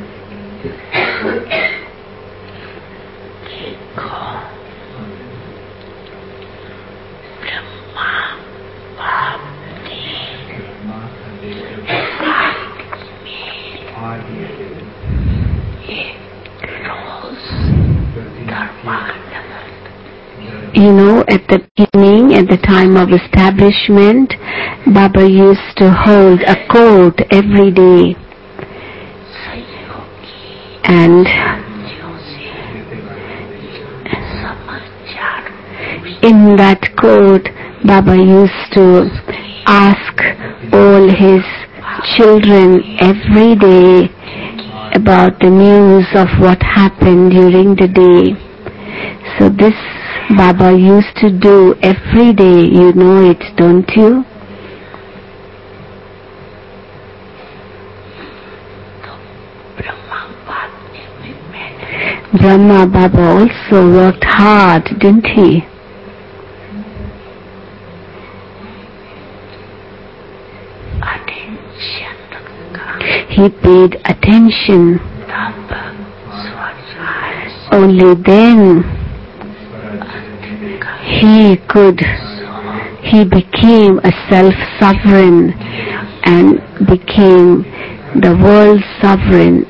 You know, at the beginning, at the time of establishment, Baba used to hold a court every day. And in that court, Baba used to ask all his children every day about the news of what happened during the day. So this Baba used to do every day. You know it, don't you? Brahma Baba also worked hard, didn't he? He paid attention. Only then he became a self-sovereign and became the world's sovereign.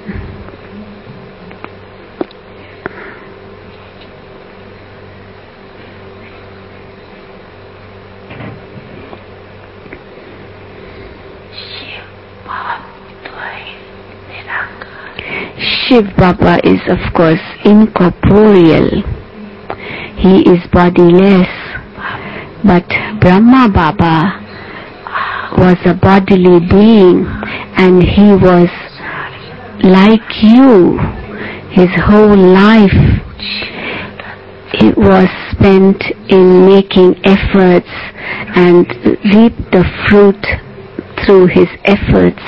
Shiv Baba is of course incorporeal. He is bodiless. But Brahma Baba was a bodily being, and he was like you. His whole life it was spent in making efforts and reap the fruit through his efforts.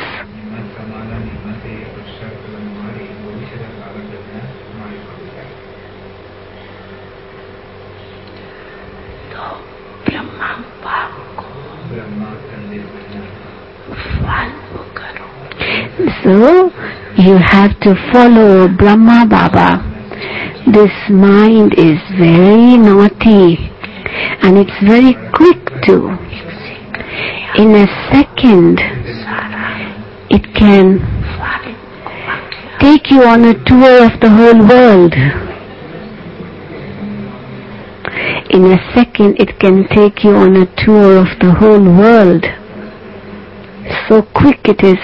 So you have to follow Brahma Baba. This mind is very naughty and it's very quick too. In a second it can take you on a tour of the whole world. In a second it can take you on a tour of the whole world. So quick it is.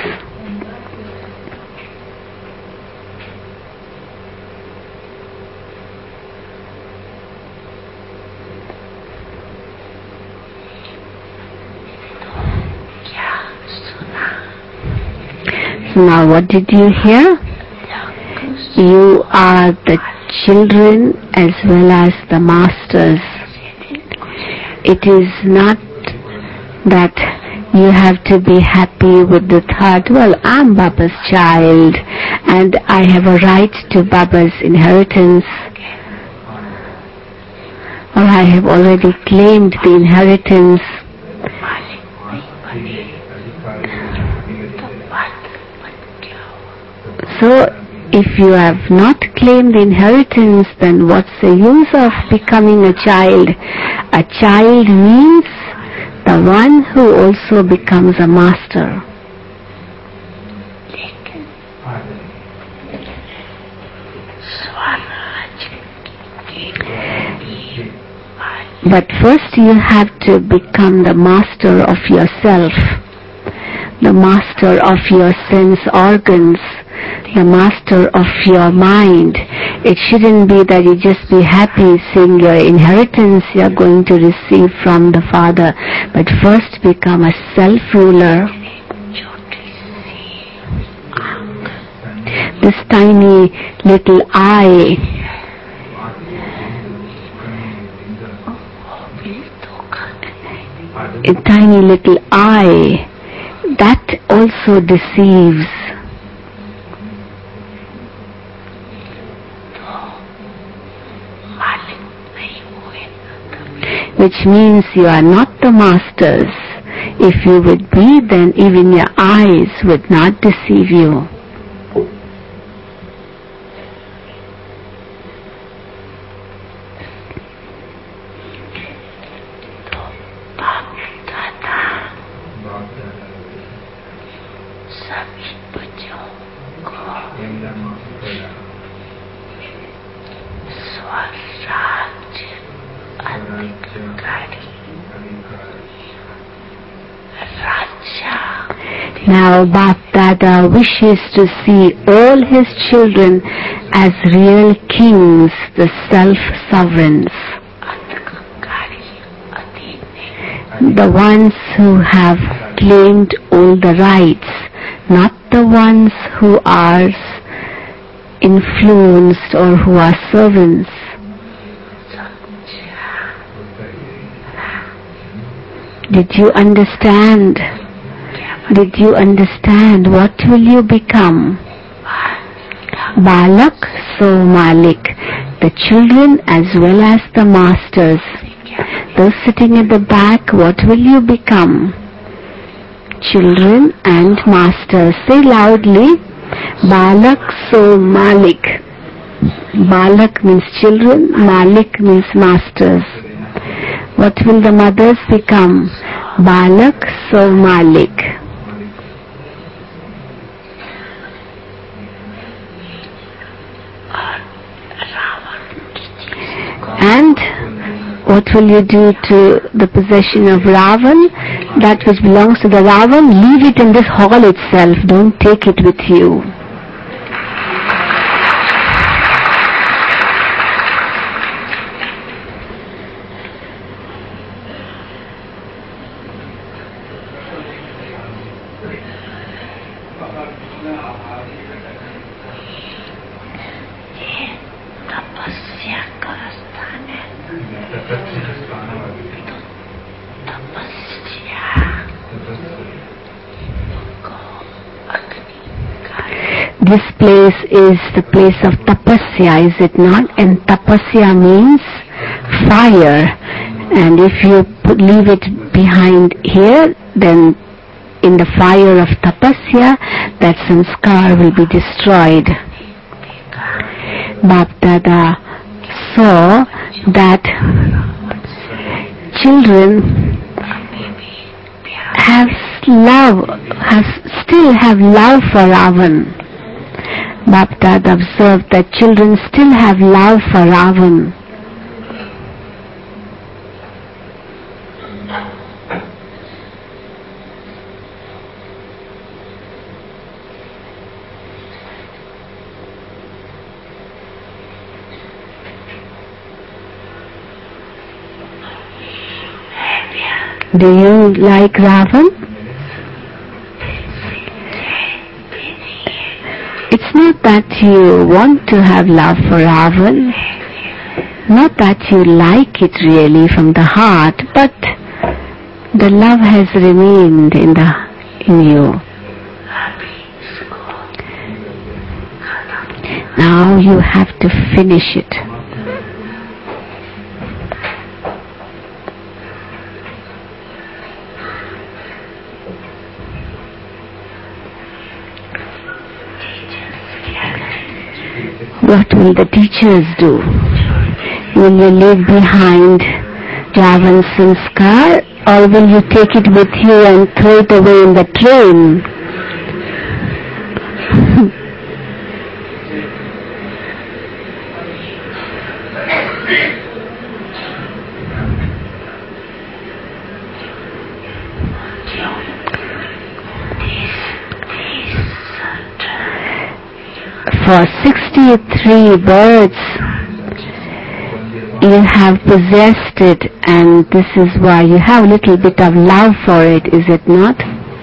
Now what did you hear? You are the children as well as the masters. It is not that you have to be happy with the thought, well, I'm Baba's child and I have a right to Baba's inheritance, or I have already claimed the inheritance. So if you have not claimed the inheritance, then what's the use of becoming a child? A child means the one who also becomes a master. But first you have to become the master of yourself, the master of your sense organs, the master of your mind. It shouldn't be that you just be happy seeing your inheritance you are going to receive from the Father, but first become a self-ruler. This tiny little I, a tiny little I, that also deceives. Which means you are not the masters. If you would be, then even your eyes would not deceive you. Now Bap Dada wishes to see all his children as real kings, the self-sovereigns. The ones who have claimed all the rights, not the ones who are influenced or who are servants. Did you understand? Did you understand? What will you become? Balak, so Malik. The children as well as the masters. Those sitting at the back, what will you become? Children and masters. Say loudly. Balak, so Malik. Balak means children, Malik means masters. What will the mothers become? Balak, so Malik. And what will you do to the possession of Ravan? That which belongs to the Ravan, leave it in this hall itself. Don't take it with you. This place is the place of tapasya, is it not? And tapasya means fire. And if you leave it behind here, then in the fire of tapasya, that sanskar will be destroyed. Bap Dada saw that children still have love for Ravan. Bap Dada observed that children still have love for Ravan. Do you like Ravan? It's not that you want to have love for Ravan, not that you like it really from the heart, but the love has remained in you. Now you have to finish it. What will the teachers do? Will you leave behind Ravan's sanskar, or will you take it with you and throw it away in the train? For 63 births you have possessed it, and this is why you have a little bit of love for it, is it not?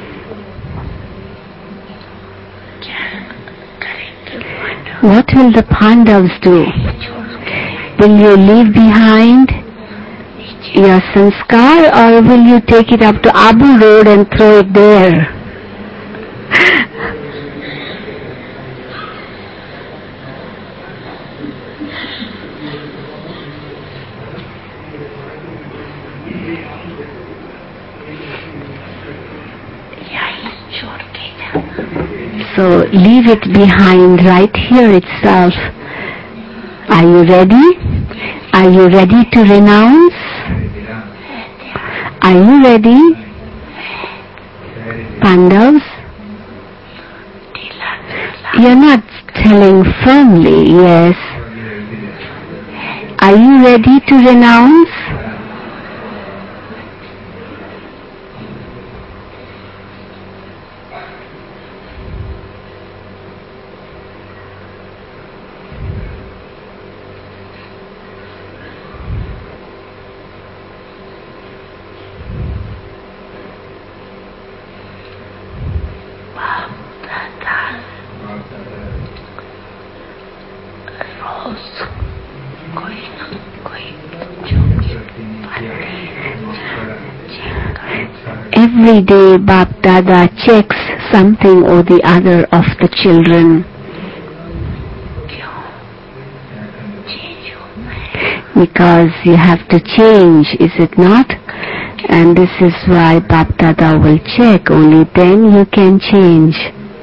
What will the Pandavas do? Will you leave behind your sanskar, or will you take it up to Abu Road and throw it there? So leave it behind right here itself. Are you ready? Are you ready to renounce? Are you ready? Pandavas? You're not telling firmly, yes. Are you ready to renounce? Every day Bap Dada checks something or the other of the children. Because you have to change, is it not? And this is why Bap Dada will check, only then you can change.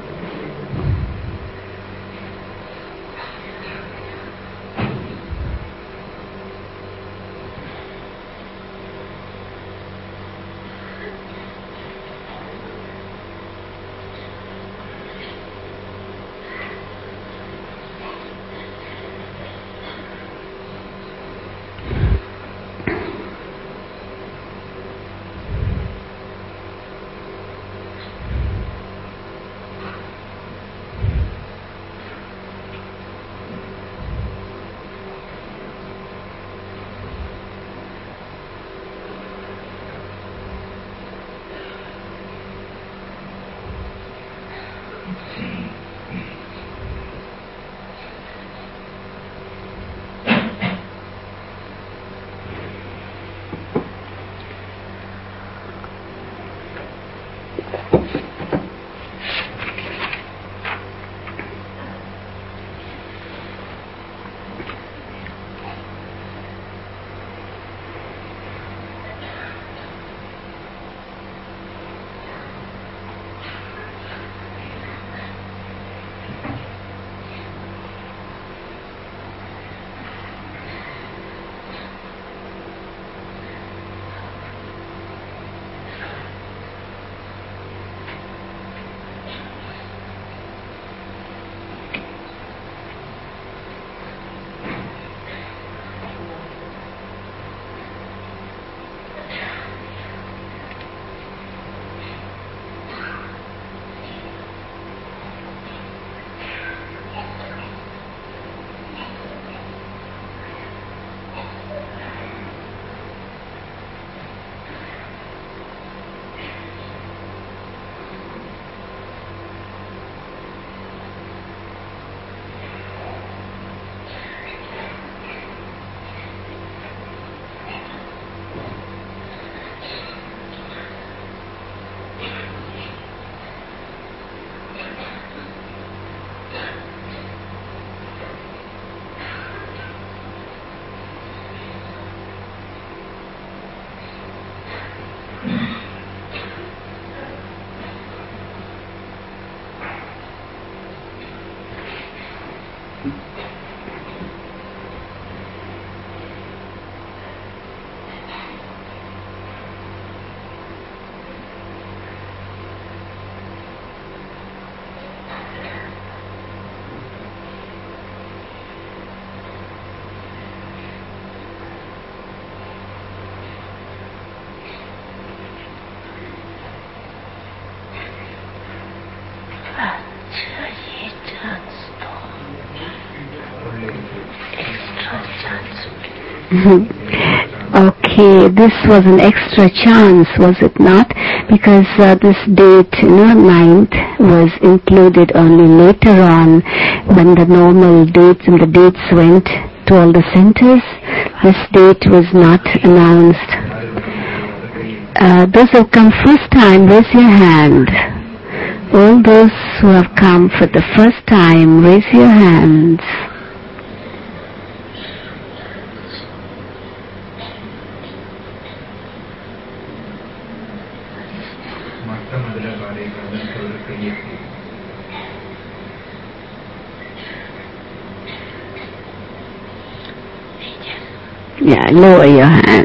Okay, this was an extra chance, was it not? Because this date, 9th, was included only later on when the normal dates and the dates went to all the centers. This date was not announced. Those who come first time, raise your hand. All those who have come for the first time, raise your hands. Yeah, lower your hand.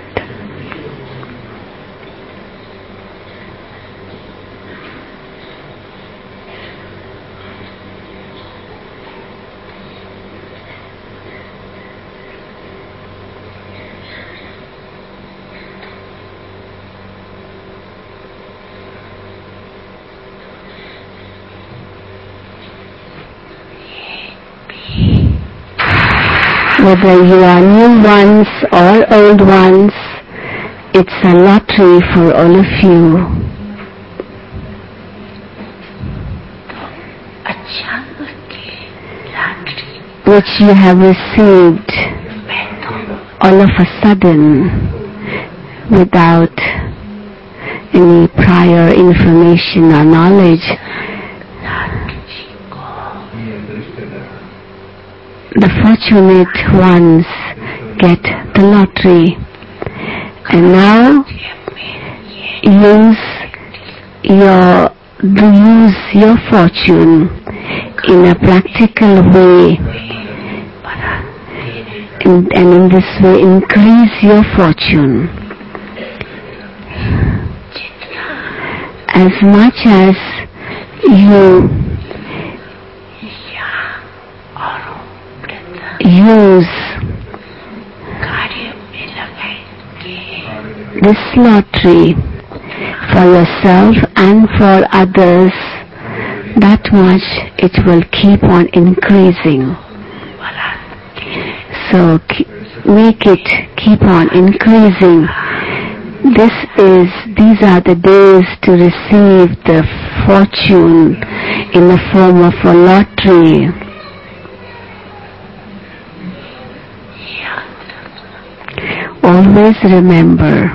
Whether you are new ones or old ones, it's a lottery for all of you. Which you have received all of a sudden without any prior information or knowledge. The fortunate ones get the lottery, and now use your fortune in a practical way, and in this way increase your fortune as much as you use this lottery for yourself and for others, that much it will keep on increasing. So make it keep on increasing. These are the days to receive the fortune in the form of a lottery. Always remember,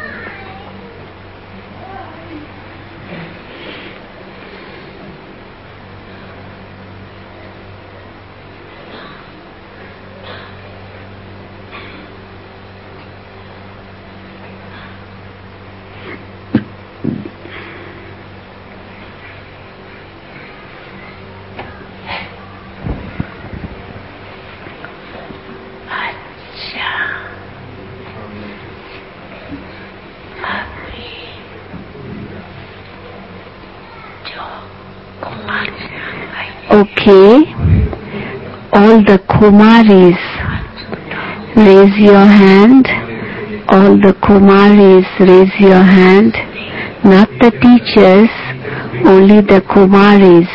okay, all the Kumaris, raise your hand. All the Kumaris, raise your hand. Not the teachers, only the Kumaris.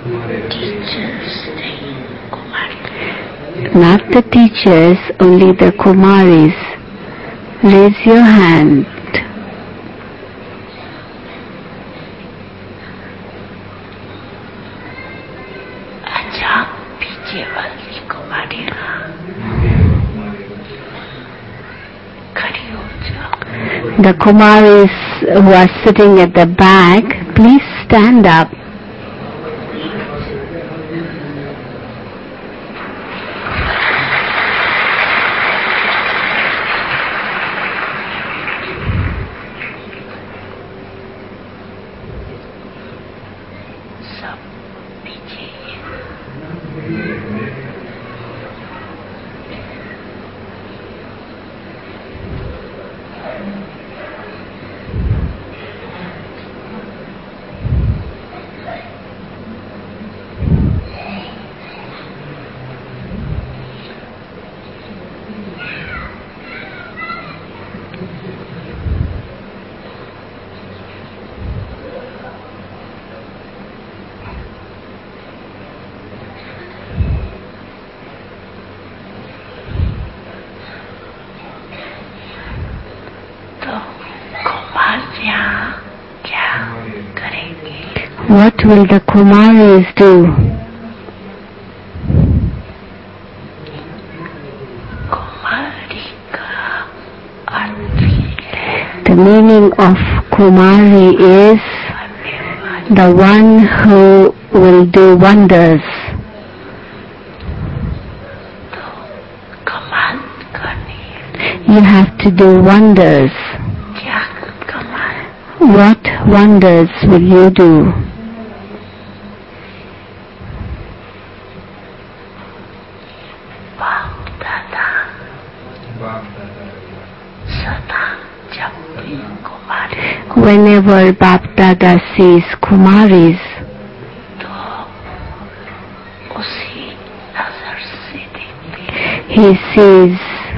Not the teachers, only the Kumaris. Raise your hand. The Kumaris who are sitting at the back, please stand up. What will the Kumaris do? The meaning of Kumari is the one who will do wonders. You have to do wonders. What wonders will you do? सदा जब भी कुमारी Whenever Bap Dada sees Kumaris, तो उसी नजर से देखते he sees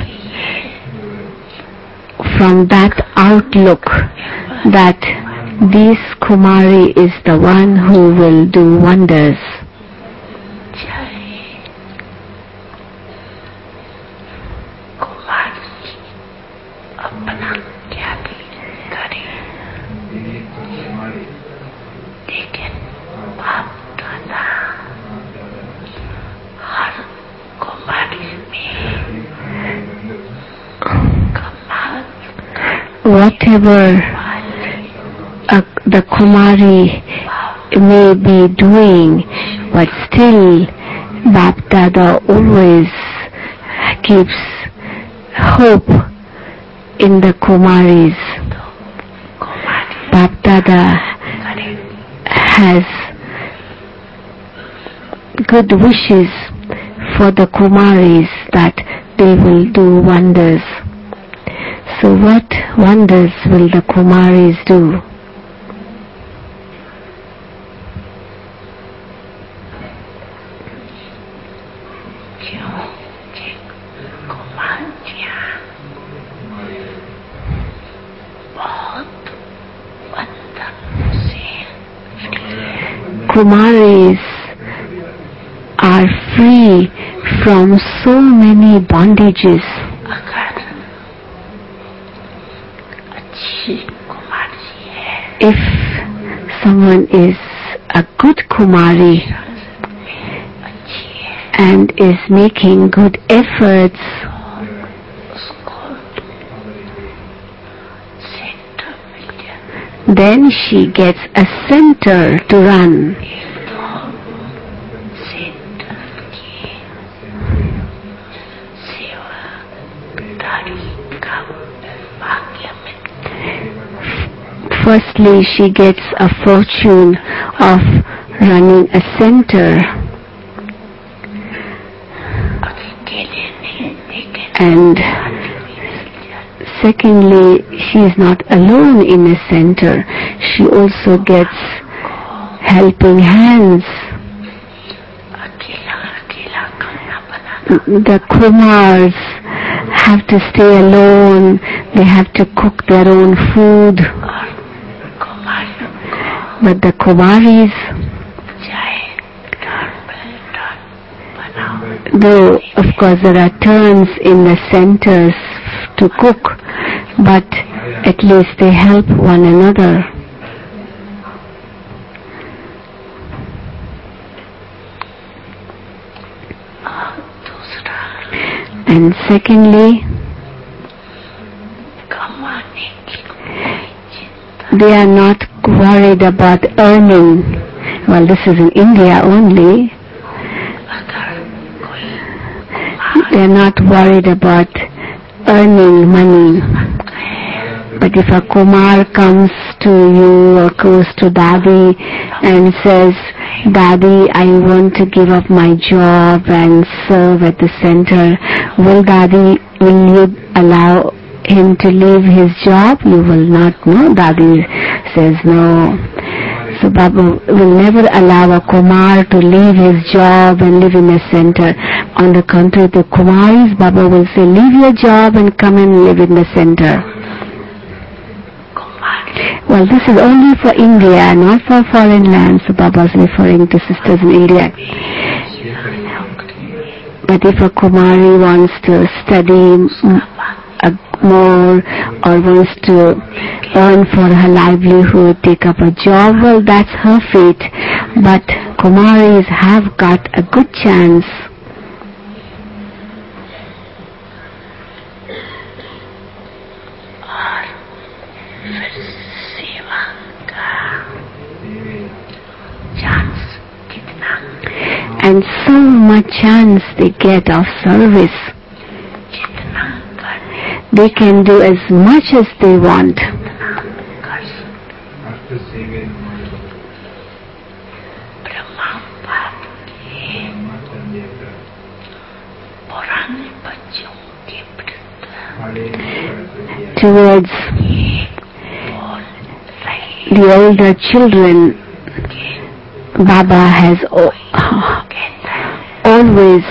from that outlook that this Kumari is the one who will do wonders. चाहे कुमारी अपना क्या भी करे, लेकिन बाप दादा हर कुमारी में कमाल Whatever the Kumari may be doing, but still Bap Dada always keeps hope in the Kumaris. Bap Dada has good wishes for the Kumaris that they will do wonders. So what wonders will the Kumaris do? क्योंकि कुमारियाँ बहुत बंधन से Kumaris are free from so many bondages. अगर अच्छी कुमारी है If someone is a good Kumari अच्छी है and is making good efforts, उसको सेंटर मिल जाता then she gets a center to run. Center की सेवादारी का भाग्य मिलता है। Firstly, she gets a fortune of running a center, अकेले नहीं लेकिन and secondly, she is not alone in a center. She also gets helping hands. अकेला अकेला खाना बनाना The Kumars have to stay alone. They have to cook their own food. और कुमारियों को But the Kumaris, चाहे turn by turn बनाओ though of course there are turns in the centers to cook, but at least they help one another. और दूसरा And secondly, कमाने की कोई चिंता they are not worried about earning. Well, this is in India only. अगर कोई They are not worried about earning money. But if a Kumar comes to you or goes to Dadi and says, Dadi, I want to give up my job and serve at the center, will you allow him to leave his job? You will not, no? Dadi says no. So Baba will never allow a Kumar to leave his job and live in a center. On the contrary, the Kumaris, Baba will say, leave your job and come and live in the center. Well, this is only for India, not for foreign lands. So Baba is referring to sisters in India. But if a Kumari wants to study more or wants to earn for her livelihood, take up a job, well, that's her fate. But Kumaris have got a good chance. And so much chance they get of service. They can do as much as they want. towards the older children, Baba has always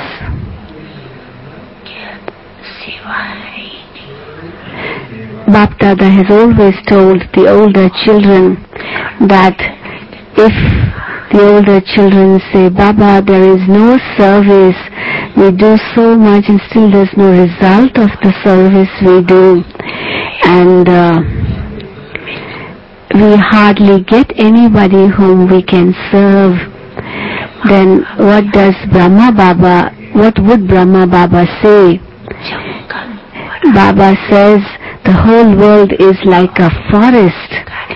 Bap Dada has always told the older children that if the older children say, Baba, there is no service, we do so much and still there's no result of the service we do, and we hardly get anybody whom we can serve, then what would Brahma Baba say? Baba says the whole world is like a forest,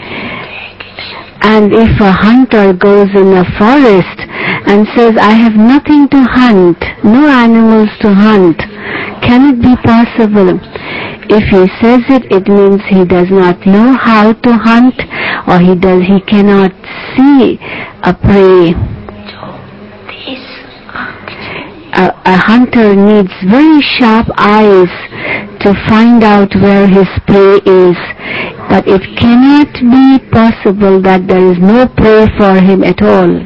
and if a hunter goes in a forest and says, I have nothing to hunt, no animals to hunt, can it be possible? If he says it, it means he does not know how to hunt, or he cannot see a prey. A hunter needs very sharp eyes to find out where his prey is, but it cannot be possible that there is no prey for him at all.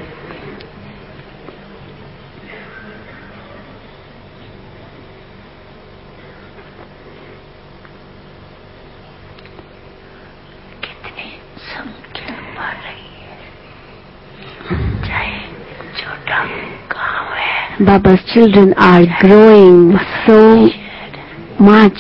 Baba's children are growing so much.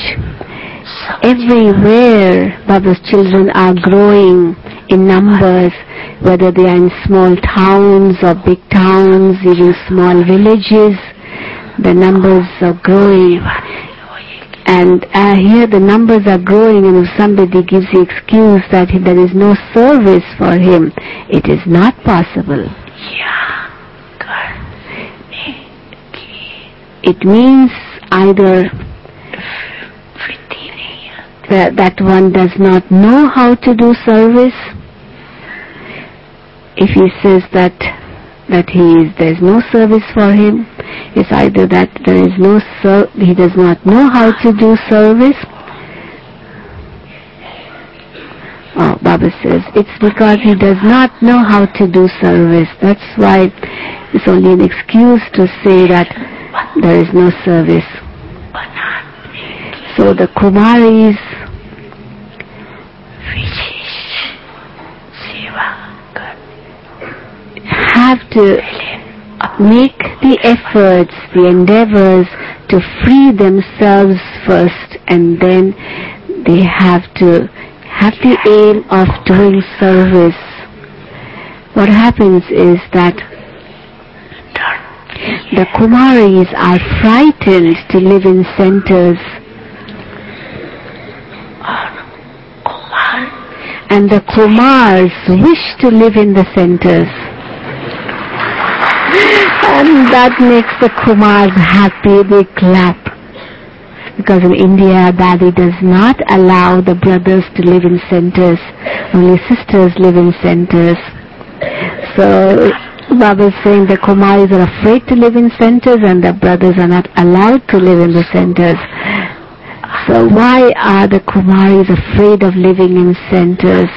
Everywhere Baba's children are growing in numbers, whether they are in small towns or big towns, even small villages, the numbers are growing. And here the numbers are growing, and if somebody gives the excuse that there is no service for him, it is not possible. It means either that one does not know how to do service. If he says that there is no service for him, it's either that he does not know how to do service. Baba says it's because he does not know how to do service. That's why it's only an excuse to say that there is no service. So the Kumaris have to make the efforts, the endeavors to free themselves first, and then they have to have the aim of doing service. What happens is that the Kumaris are frightened to live in centers, and the Kumars wish to live in the centers, and that makes the Kumars happy. They clap, because in India Daddy does not allow the brothers to live in centers, only sisters live in centers. So Baba is saying the Kumaris are afraid to live in centers and the brothers are not allowed to live in the centers. So why are the Kumaris afraid of living in centers?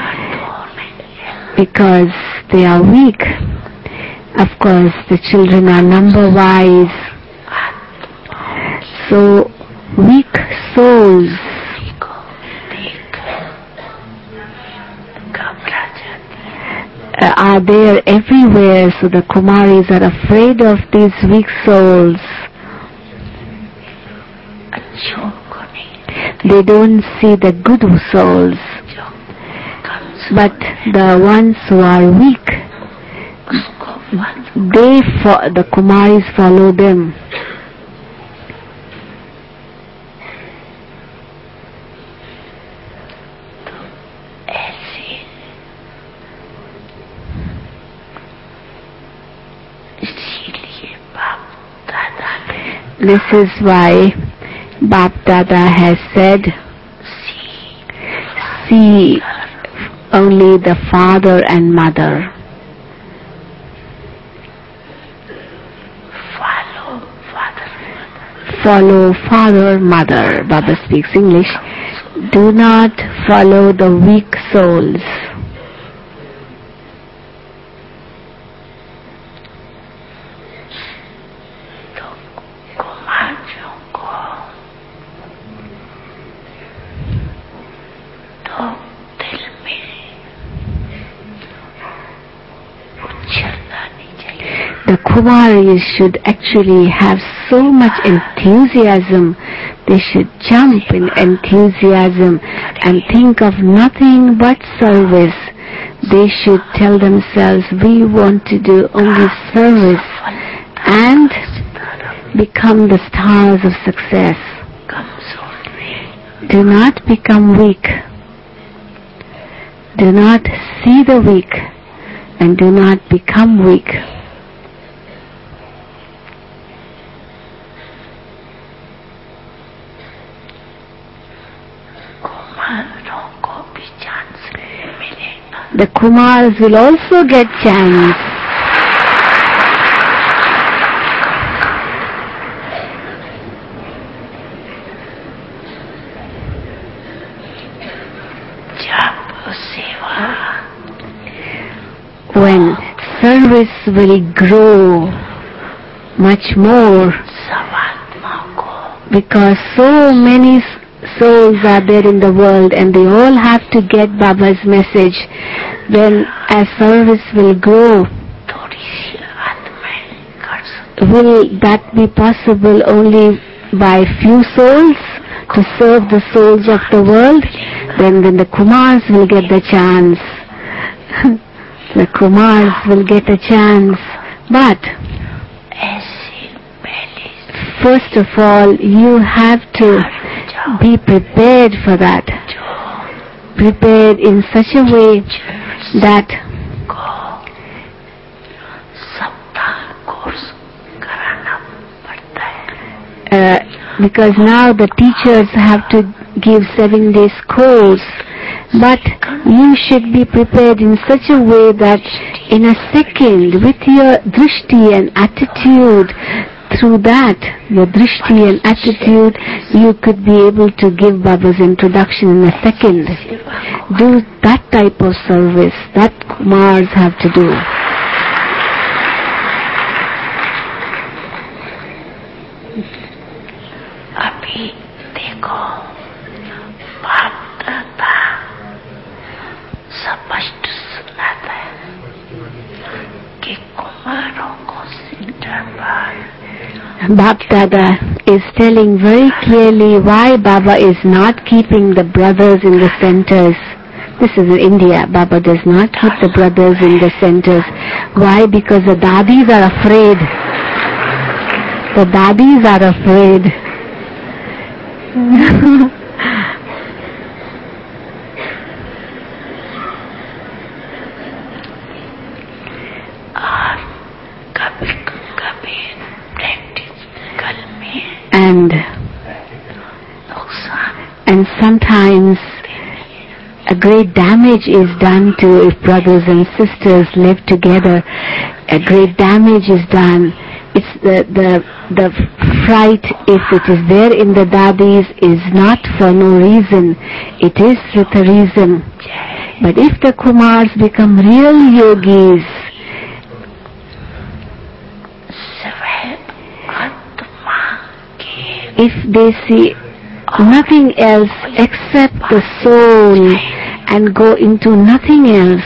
Because they are weak. Of course, the children are number-wise. So weak souls are there everywhere, so the Kumaris are afraid of these weak souls. They don't see the good souls, but the ones who are weak, the Kumaris follow them. This is why Bap Dada has said, see only the father and mother. follow father or mother. Baba speaks English. Do not follow the weak souls. तो कुमारियों को तो दिल में उछलना नहीं चाहिए. The Kumaris should actually have so much enthusiasm. They should jump in enthusiasm and think of nothing but service. They should tell themselves, we want to do only service and become the stars of success. Do not become weak. Do not see the weak and do not become weak. The Kumars will also get chance. When service will grow much more, because so many souls are there in the world and they all have to get Baba's message. Then as service will grow, will that be possible only by few souls to serve the souls of the world? Then the Kumars will get the chance. The Kumars will get a chance. But first of all, you have to be prepared for that. Prepared in such a way that because now the teachers have to give 7 days course, but you should be prepared in such a way that in a second, with your drishti and attitude, through that, your drishti and attitude, you could be able to give Baba's introduction in a second. Do that type of service that Kumars have to do. अभी देखो बाप दादा स्पष्ट सुनाता है कि कुमारों को सेंटर पर Bap Dada is telling very clearly why Baba is not keeping the brothers in the centers. This is in India. Baba does not keep the brothers in the centers. Why? Because the dadis are afraid. The dadis are afraid. And sometimes a great damage is done to if brothers and sisters live together. A great damage is done. It's the fright, if it is there in the dadis, is not for no reason. It is with a reason. But if the Kumars become real yogis, if they see nothing else except the soul and go into nothing else,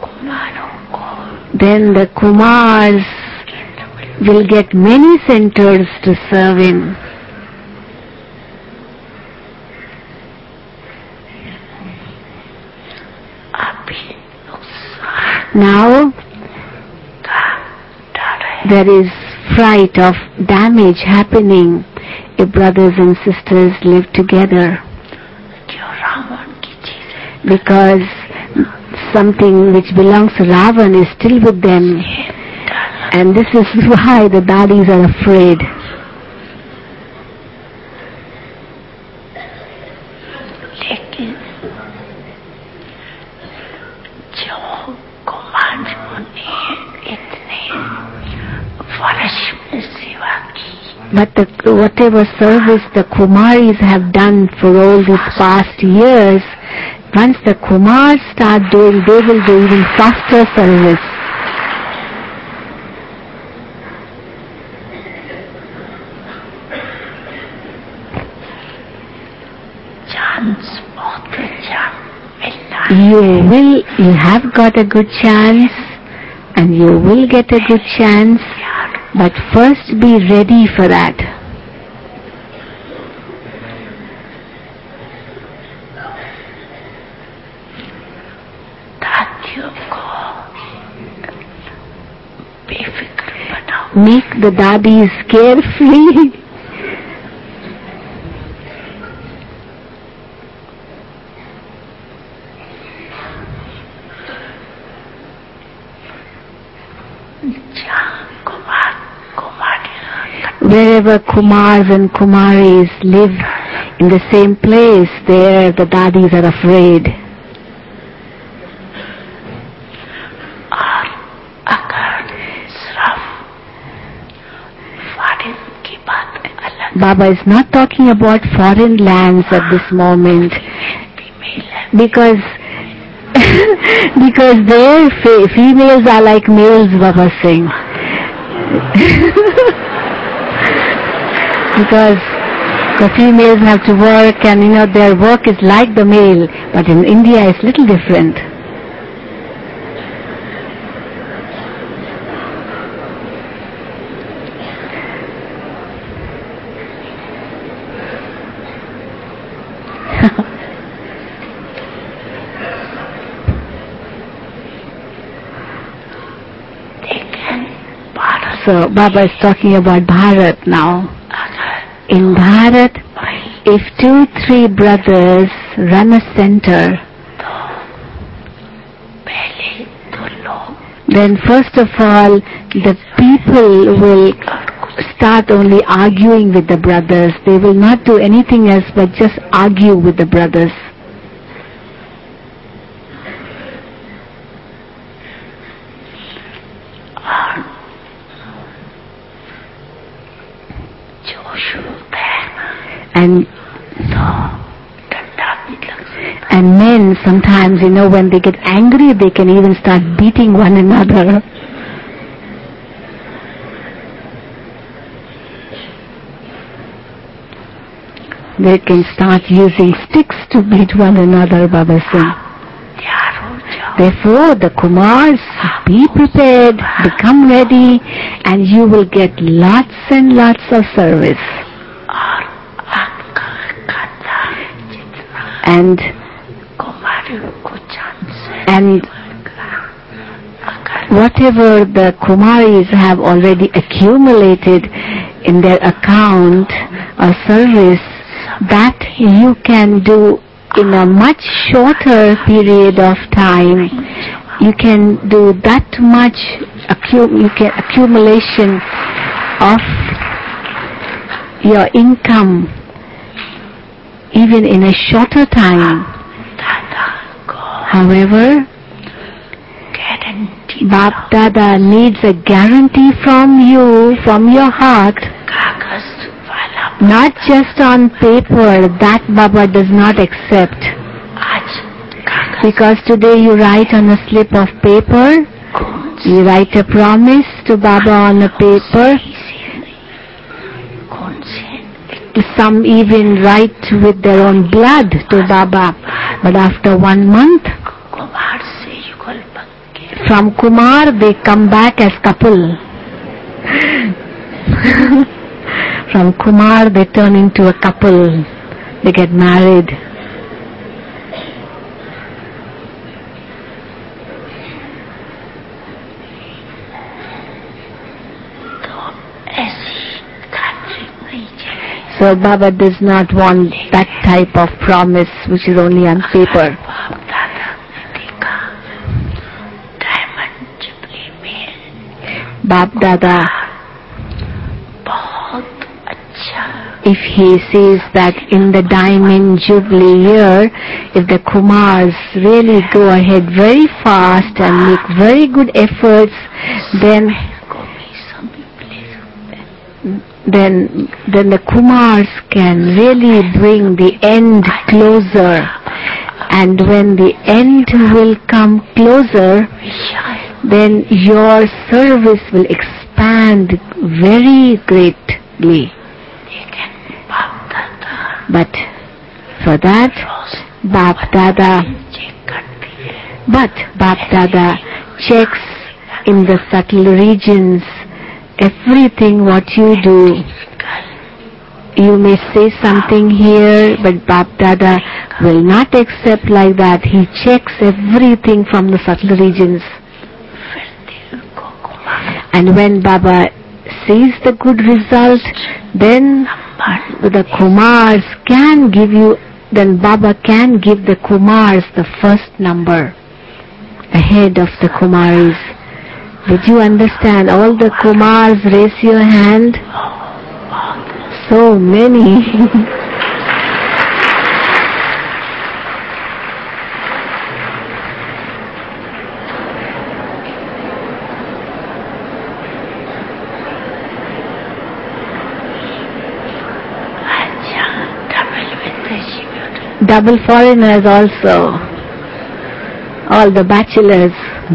then the Kumars will get many centers to serve in. Now there is fright of damage happening if brothers and sisters live together, because something which belongs to Ravan is still with them, and this is why the dadis are afraid. But whatever service the Kumaris have done for all these past years, once the Kumars start doing, they will do even faster service. Chance of the jump You have got a good chance, and you will get a good chance, but first be ready for that. Make the dadis carefree. Wherever Kumars and Kumaris live in the same place, there the dadis are afraid. Baba is not talking about foreign lands at this moment, because their females are like males, Baba saying. Because the females have to work, and their work is like the male, but in India it's little different. So Baba is talking about Bharat now. In Bharat, if 2-3 brothers run a center, then first of all the people will start only arguing with the brothers. They will not do anything else but just argue with the brothers. And men sometimes, when they get angry, they can even start beating one another. They can start using sticks to beat one another, Baba Singh. Therefore, the Kumars, be prepared, become ready, and you will get lots and lots of service. And whatever the Kumaris have already accumulated in their account or service, that you can do in a much shorter period of time. You can do that much accumulation of your income even in a shorter time. However, Bap Dada needs a guarantee from you, from your heart, not just on paper. That Baba does not accept. Because today you write on a slip of paper, you write a promise to Baba on a paper. Some even write with their own blood to Baba. But after 1 month, from Kumar they come back as couple. From Kumar they turn into a couple. They get married. So Baba does not want that type of promise which is only on paper. Bap Dada, if he sees that in the Diamond Jubilee year, if the Kumars really go ahead very fast and make very good efforts, then then the Kumars can really bring the end closer. And when the end will come closer, then your service will expand very greatly. But for that, Bap Dada checks in the subtle regions everything what you do. You may say something here, but Bap Dada will not accept like that. He checks everything from the subtle regions. And when Baba sees the good result, then the Kumars can give you, then Baba can give the Kumars the first number ahead of the Kumaris. Did you understand? All the Kumars, raise your hand. So many. Double foreigners also. All the bachelors.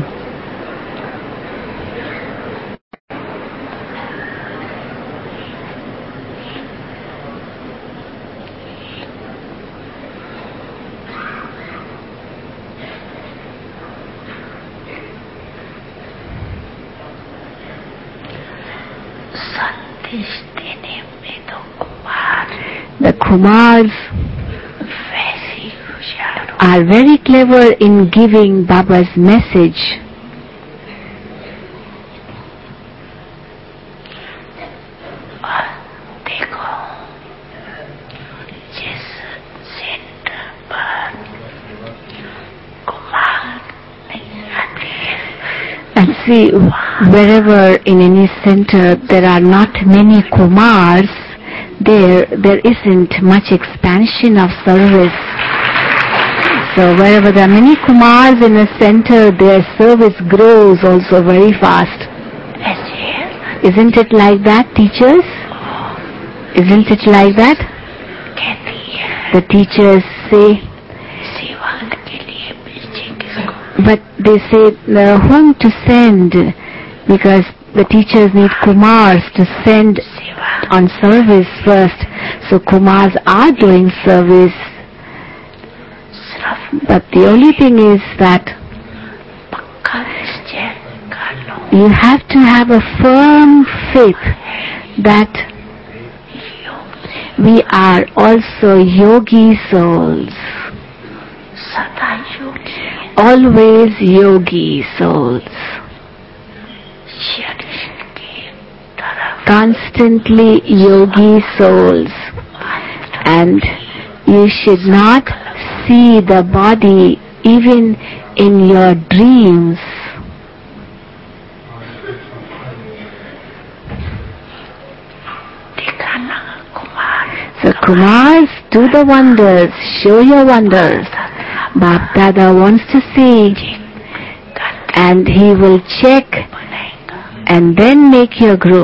The Kumars are very clever in giving Baba's message. And see, wherever in any center there are not many Kumars, there isn't much expansion of service. So wherever there are many Kumars in a center, their service grows also very fast. Isn't it like that, teachers? Isn't it like that? The teachers say, but they say whom to send, because the teachers need Kumars to send on service first. So Kumars are doing service. But the only thing is that you have to have a firm faith that we are also yogi souls. Always yogi souls. Constantly yogi souls. And you should not see the body even in your dreams. So Kumars, do the wonders, show your wonders. Bap Dada wants to see, and he will check and then make your group.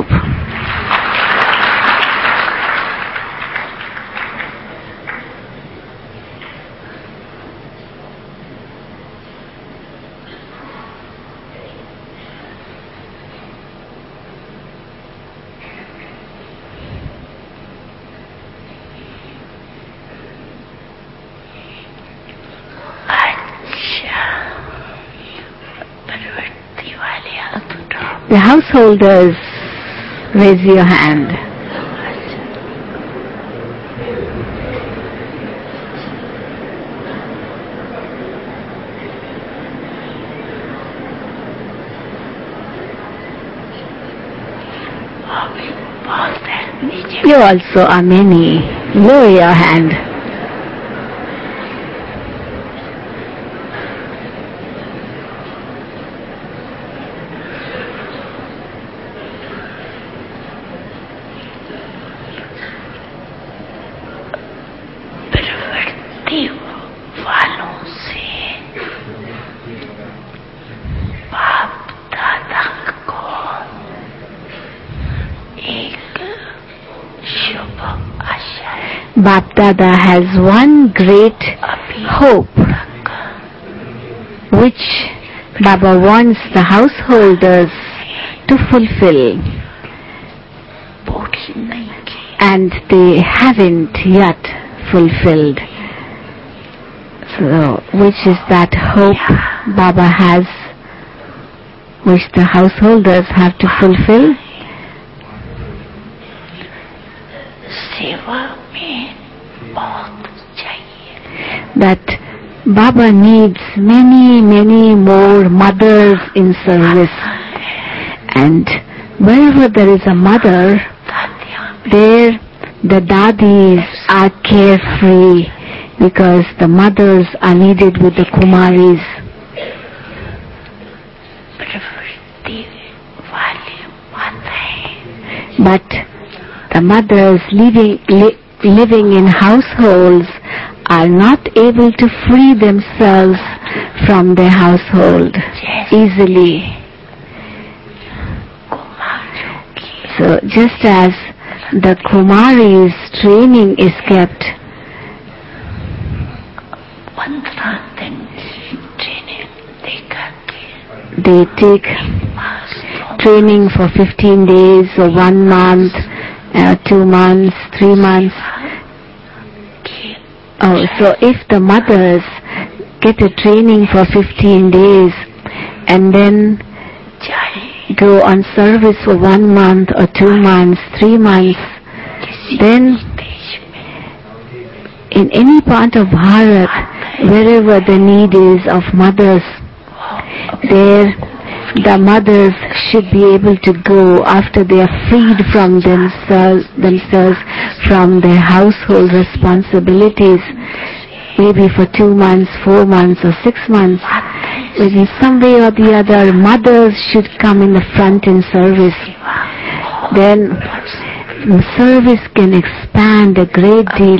The householders, raise your hand. You also are many. Lower your hand. Bap Dada has one great hope which Baba wants the householders to fulfill, and they haven't yet fulfilled. So, which is that hope Baba has, which the householders have to fulfill? That Baba needs many more mothers in service, and wherever there is a mother, there the dadis are carefree, because the mothers are needed with the Kumaris. But the mothers living in households are not able to free themselves from their household easily. So just as the Kumaris training is kept, they take training for 15 days or 1 month, 2 months, 3 months. Oh, so if the mothers get a training for 15 days and then go on service for 1 month or 2 months, 3 months, then in any part of Bharat, wherever the need is of mothers, there the mothers should be able to go after they are freed from themselves from their household responsibilities, maybe for 2 months, 4 months or 6 months. In some way or the other, mothers should come in the front in service. Then service can expand a great deal.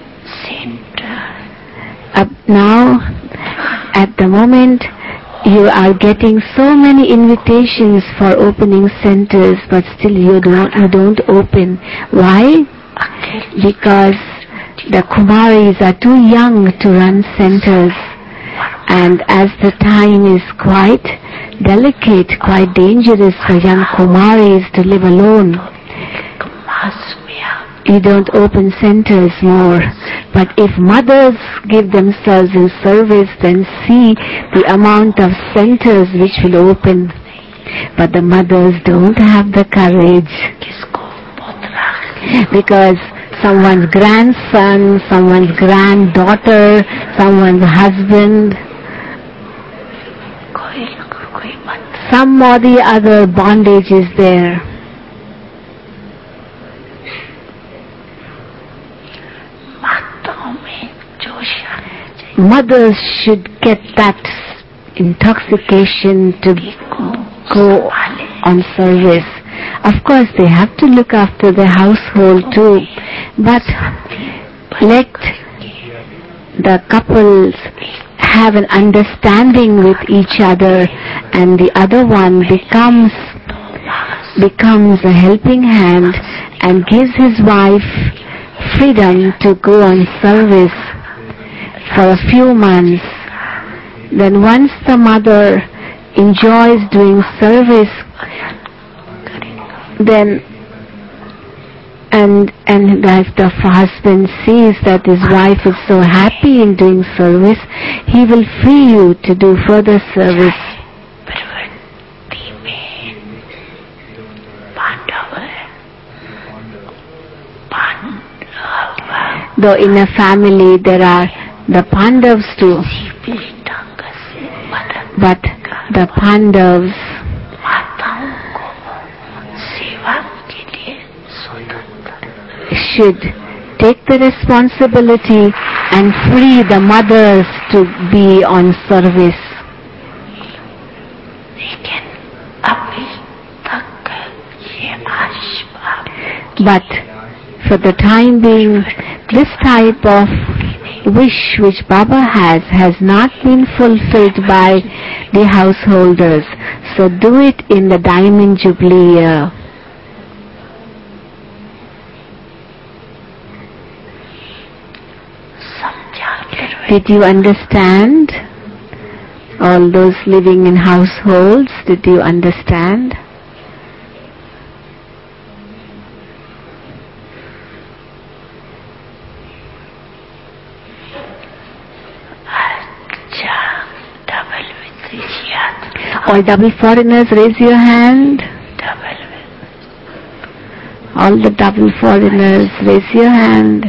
Now, at the moment, you are getting so many invitations for opening centers, but still you don't open. Why? Because the Kumaris are too young to run centers, and as the time is quite delicate, quite dangerous for young Kumaris to live alone, you don't open centers more. But if mothers give themselves in service, then see the amount of centers which will open. But the mothers don't have the courage, because someone's grandson, someone's granddaughter, someone's husband, some or the other bondage is there. Mothers should get that intoxication to go on service. Of course, they have to look after their household too, but let the couples have an understanding with each other, and the other one becomes a helping hand and gives his wife freedom to go on service for a few months. Then once the mother enjoys doing service, then and if the husband sees that his wife is so happy in doing service, he will free you to do further service. Though in a family there are the Pandavas too, but the Pandavas should take the responsibility and free the mothers to be on service. But for the time being, this type of wish which Baba has not been fulfilled by the householders. So do it in the Diamond Jubilee year. Did you understand? All those living in households, did you understand? Double with his yad. All double foreigners, raise your hand. Double with. All the double foreigners, raise your hand.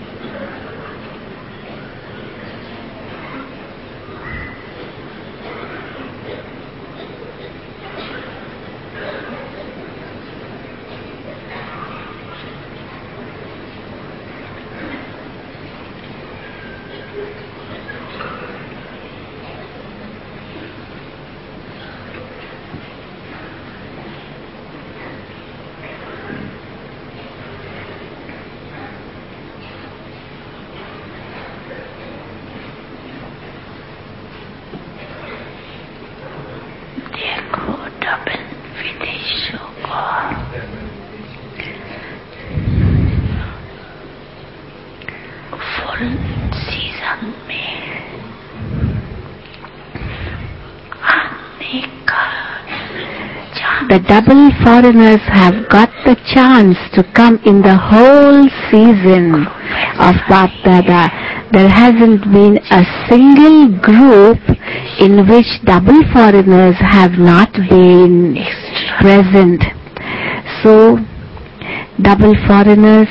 The double foreigners have got the chance to come in the whole season of Bap Dada. There hasn't been a single group in which double foreigners have not been present. So, double foreigners,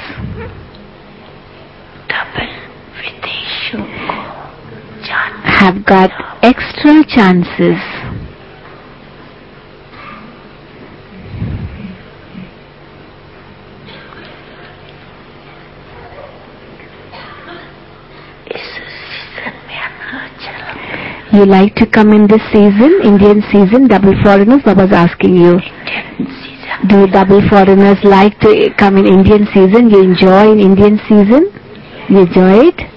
have got extra chances. You like to come in this season, Indian season, double foreigners? Baba's asking you. Do double foreigners like to come in Indian season? You enjoy in Indian season? You enjoy it?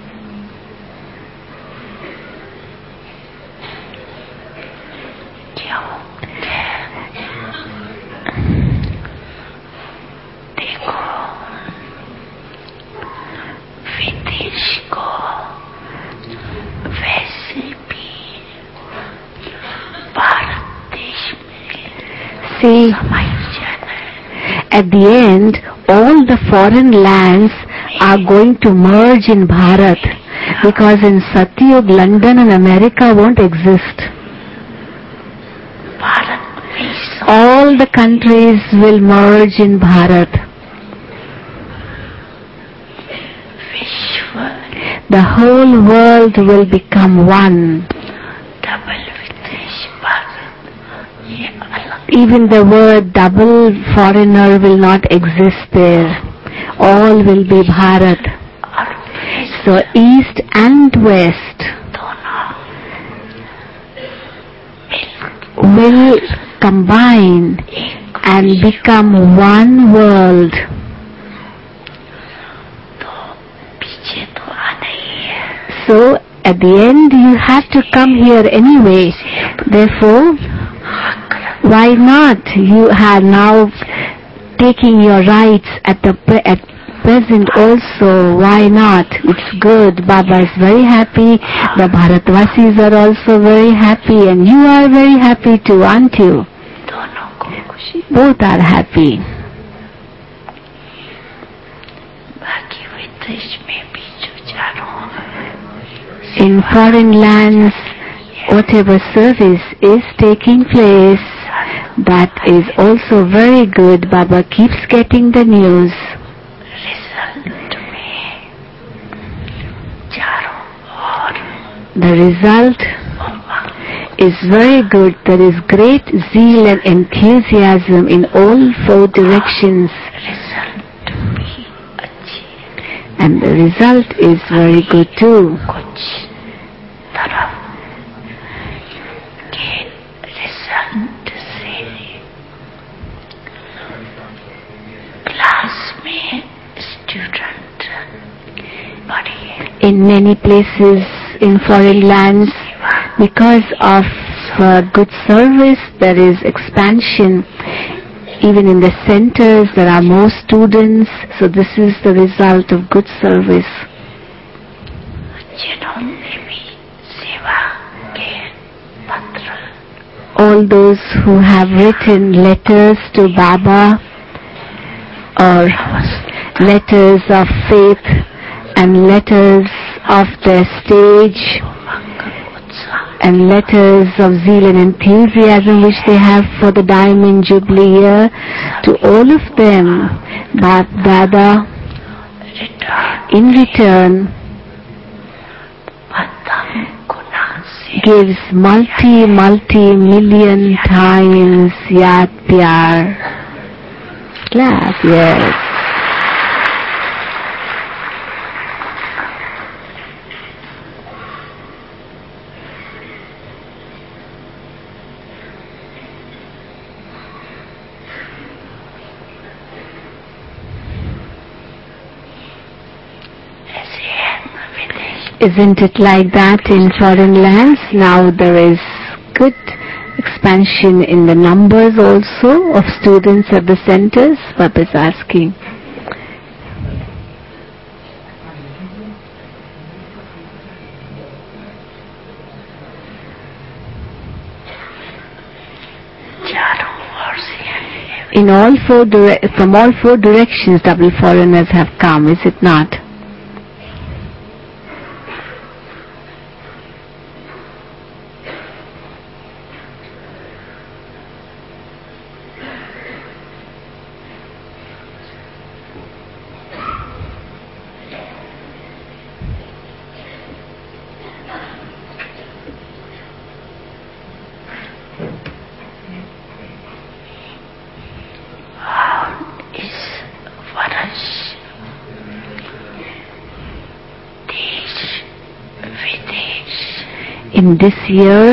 See, at the end, all the foreign lands are going to merge in Bharat, because in Satyug, London and America won't exist. All the countries will merge in Bharat. The whole world will become one. Even the word double foreigner will not exist there. All will be Bharat. So East and West will combine and become one world. So at the end you have to come here anyway. Therefore, why not? You are now taking your rights at present also. Why not? It's good. Baba is very happy. The Bharatvasis are also very happy, and you are very happy too, aren't you? Both are happy. In foreign lands, whatever service is taking place, that is also very good. Baba keeps getting the news. The result is very good. There is great zeal and enthusiasm in all four directions. And the result is very good too. In many places in foreign lands, because of good service, there is expansion. Even in the centers, there are more students. So this is the result of good service. जिन्होंने भी सेवा के पत्र all those who have written letters to Baba or letters of faith and letters of their stage and letters of zeal and enthusiasm which they have for the Diamond Jubilee year, to all of them, Dada in return gives multi-million times yaad pyar. Clap, yes. Isn't it like that in foreign lands? Now there is good expansion in the numbers also of students at the centers. Baba is asking. In all from all four directions double foreigners have come, is it not? In this year,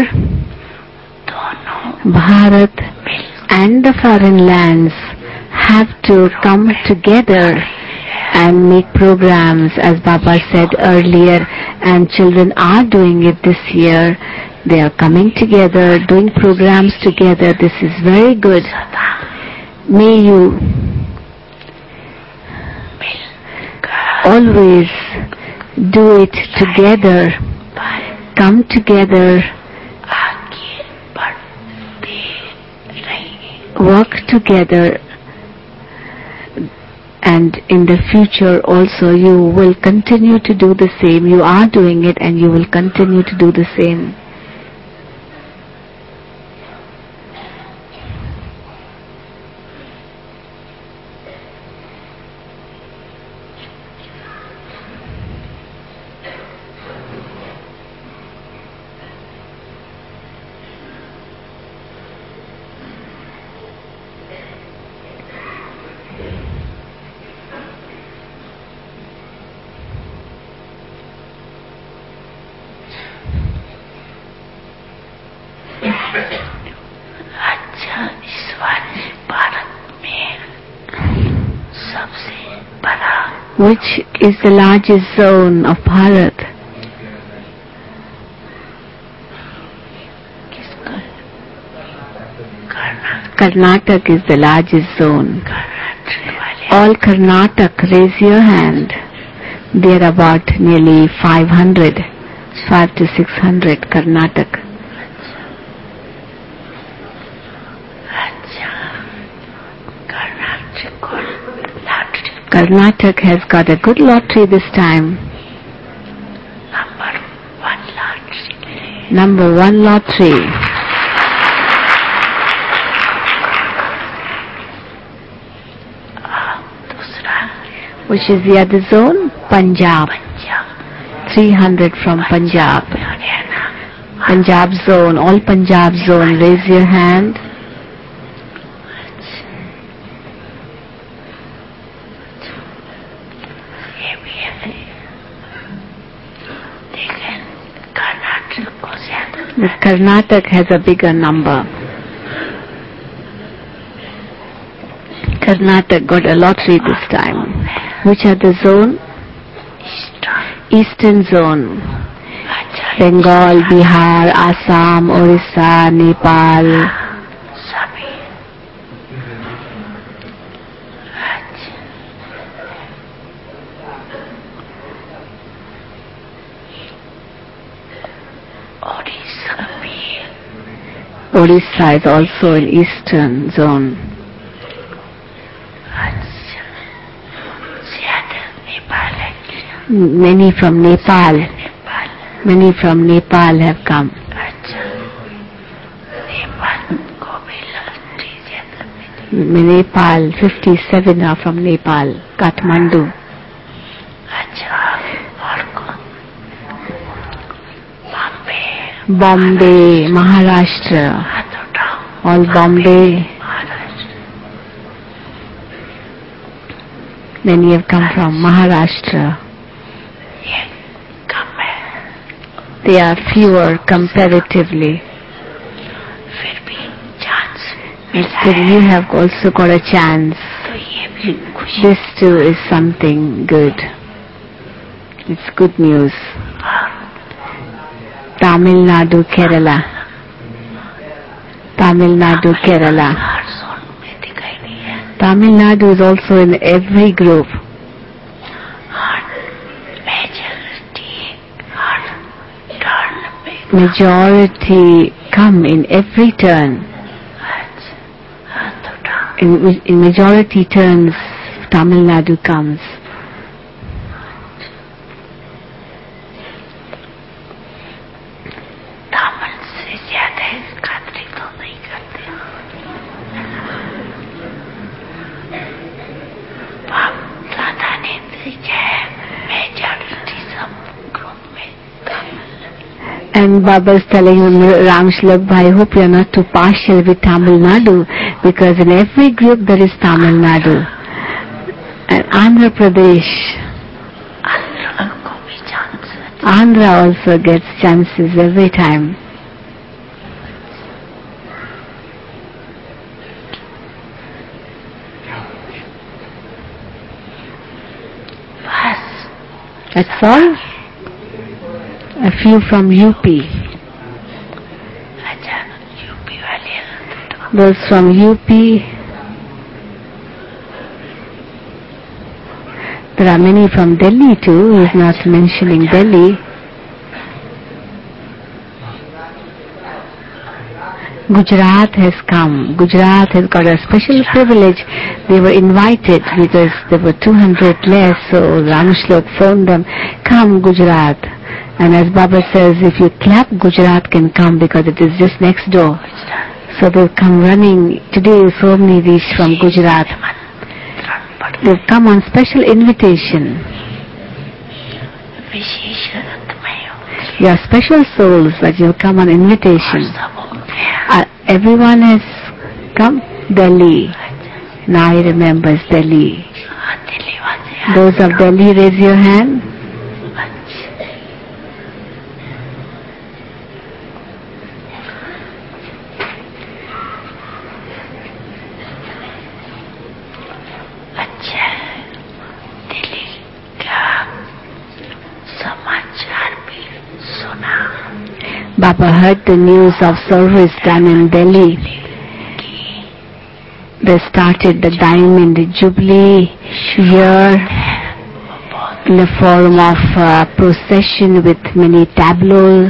Bharat and the foreign lands have to come together and make programs, as Baba said earlier, and children are doing it this year. They are coming together, doing programs together. This is very good. May you always do it together. Come together, work together, and in the future also you will continue to do the same. You are doing it and you will continue to do the same. Which is the largest zone of Bharat? Karnataka is the largest zone. All Karnataka, raise your hand. There are about nearly 500 to 600 Karnataka. Karnataka has got a good lottery this time. Number one lottery. Which is the other zone? Punjab. 300 from Punjab. Punjab zone, all Punjab zone, raise your hand. The Karnataka has a bigger number. Karnataka got a lottery this time. Which are the zone? Eastern zone. Bengal, Bihar, Assam, Orissa, Nepal. Odisha भी Odisha is also in eastern zone. अच्छा ज़्यादा नेपाल है क्या? Many from Nepal. Nepal Many from Nepal have come. अच्छा नेपाल को भी lottery ज़्यादा मिली Nepal, 57 are from Nepal, Kathmandu. अच्छा और कौन? बॉम्बे Bombay, Maharashtra, हाथ उठाओ all Bombay. Maharashtra Many have come from Maharashtra. ये कम है They are fewer comparatively. फिर भी chance And still you have also got a chance. तो ये भी खुशी This too is something good. It's good news. और Tamil Nadu, Kerala. Tamil Nadu, Kerala. हर जोन में दिखाई नहीं है Tamil Nadu is also in every group. हर मेजॉरिटी हर टर्न पे Majority come in every turn. हाथ उठाओ In majority turns, Tamil Nadu comes. दामन से ज्यादा खातरी तो नहीं करते बाप दादा ने दिया मेजॉरिटी सब ग्रुप में And Baba is telling him, Ram Shlok Bhai, I hope you are not too partial with Tamil Nadu, because in every group there is Tamil Nadu. And Andhra Pradesh, Andhra को भी chance Andhra also gets chances every time. बस That's all. A few from UP. अच्छा UP वाले Those from UP. There are many from Delhi too. He is not mentioning Delhi. Gujarat has come. Gujarat has got a special privilege. They were invited because there were 200 less, so Ram Shlok phoned them, come Gujarat. And as Baba says, if you clap, Gujarat can come because it is just next door. So they'll come running. Today so many reached from Gujarat. They've come on special invitation. विशेष रत्नमय They are special souls, but you'll come on invitation. सब हो गया Everyone has come. Delhi. Now he remembers Delhi. Delhi वाले Those of Delhi, raise your hand. अच्छा दिल्ली का समाचार भी सुना Baba heard the news of service done in Delhi. They started the Diamond Jubilee year in the form of a procession with many tableaux.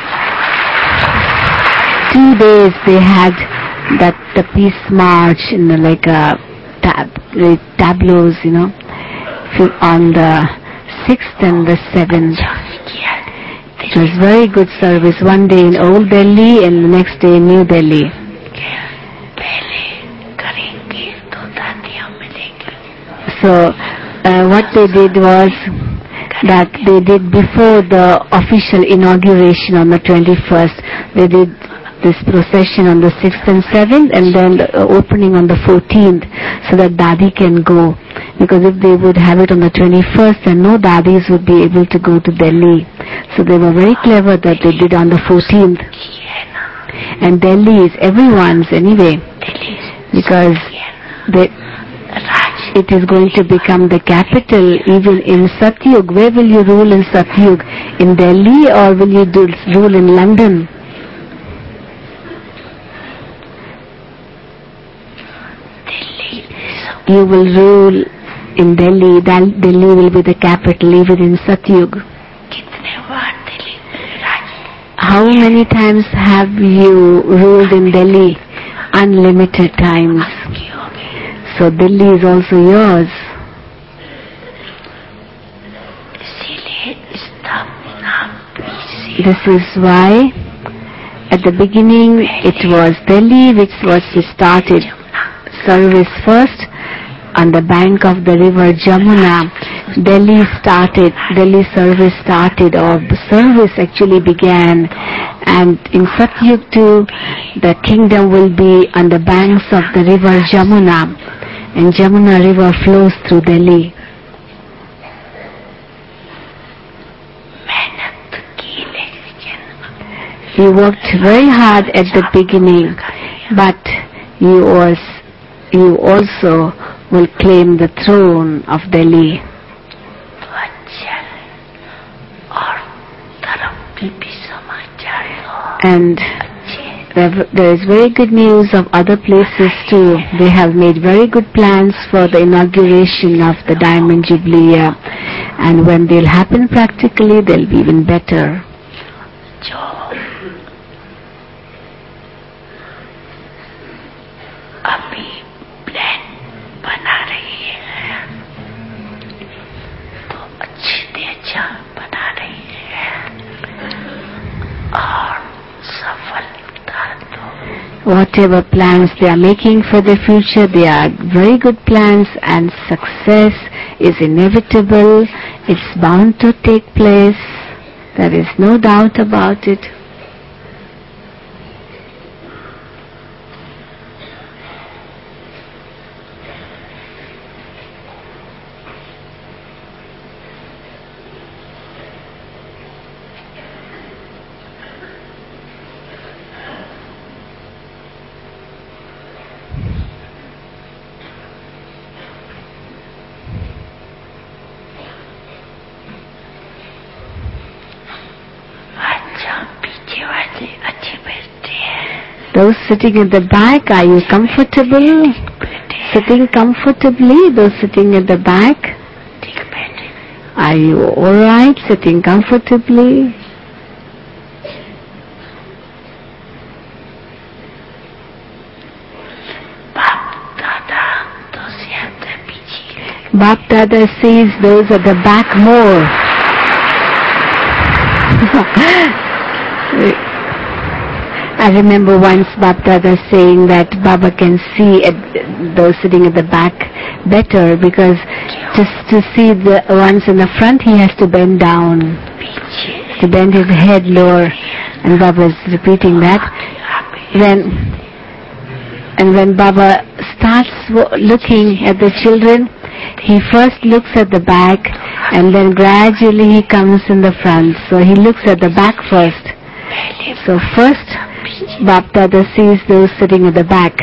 2 days they had the peace march in like a tableaux, on the 6th and the 7th. It was very good service. One day in Old Delhi and the next day in New Delhi. पहले करेंगे तो दादियाँ मिलेंगी So what they did was that they did before the official inauguration on the 21st. They did this procession on the 6th and 7th and then the opening on the 14th so that Dadi can go. Because if they would have it on the 21st then no Dadis would be able to go to Delhi. So they were very clever that they did on the 14th. And Delhi is everyone's anyway. Because it is going to become the capital even in Satyug. Where will you rule in Satyug? In Delhi or will you rule in London? You will rule in Delhi. Delhi will be the capital even in Satyug. How many times have you ruled in Delhi? Unlimited times. आपकी हो गई। So Delhi is also yours. इसीलिए स्थापना भी This is why at the beginning it was Delhi which was started service first on the bank of the river Jamuna. Delhi service started, or the service actually began, and in Satyug too the kingdom will be on the banks of the river Jamuna, and Jamuna river flows through Delhi. मेहनत की, लेकिन You worked very hard at the beginning, but you also will claim the throne of Delhi. तो अच्छा और धर्म की भी समाचार दो। And अच्छे there is very good news of other places too. They have made very good plans for the inauguration of the Diamond Jubilee year. And when they'll happen practically, they'll be even better. जो अभी plan बना रही है तो अच्छे से अच्छा बना रही है और सफलता तो Whatever plans they are making for the future, they are very good plans, and success is inevitable. It's bound to take place. There is no doubt about it. अच्छा पीछे वाले अच्छे बैठते हैं Those sitting at the back, are you comfortable? बैठे Sitting comfortably, those sitting at the back, ठीक बैठे are you alright sitting comfortably? बाप दादा तो ज्यादा पीछे Bap Dada sees those at the back more. I remember once Bap Dada saying that Baba can see those sitting at the back better, because just to see the ones in the front he has to bend down, पीछे to bend his head lower, and Baba is repeating that. When Baba starts looking at the children, he first looks at the back and then gradually he comes in the front. So he looks at the back first. So first Bap Dada sees those sitting at the back.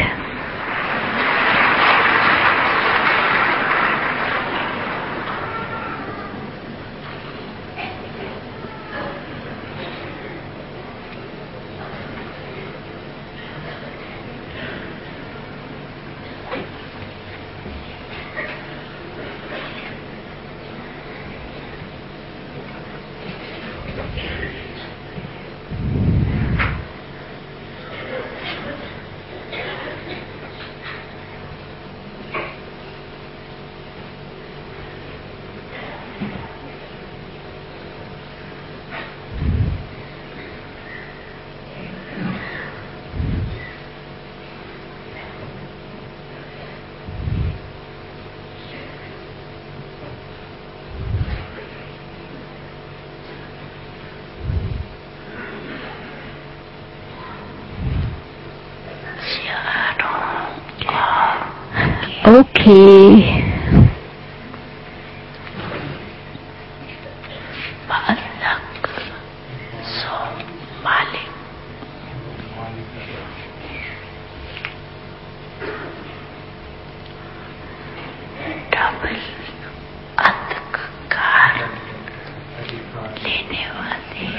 Okay. अलग सो मालिक double अंधकार लेने वाले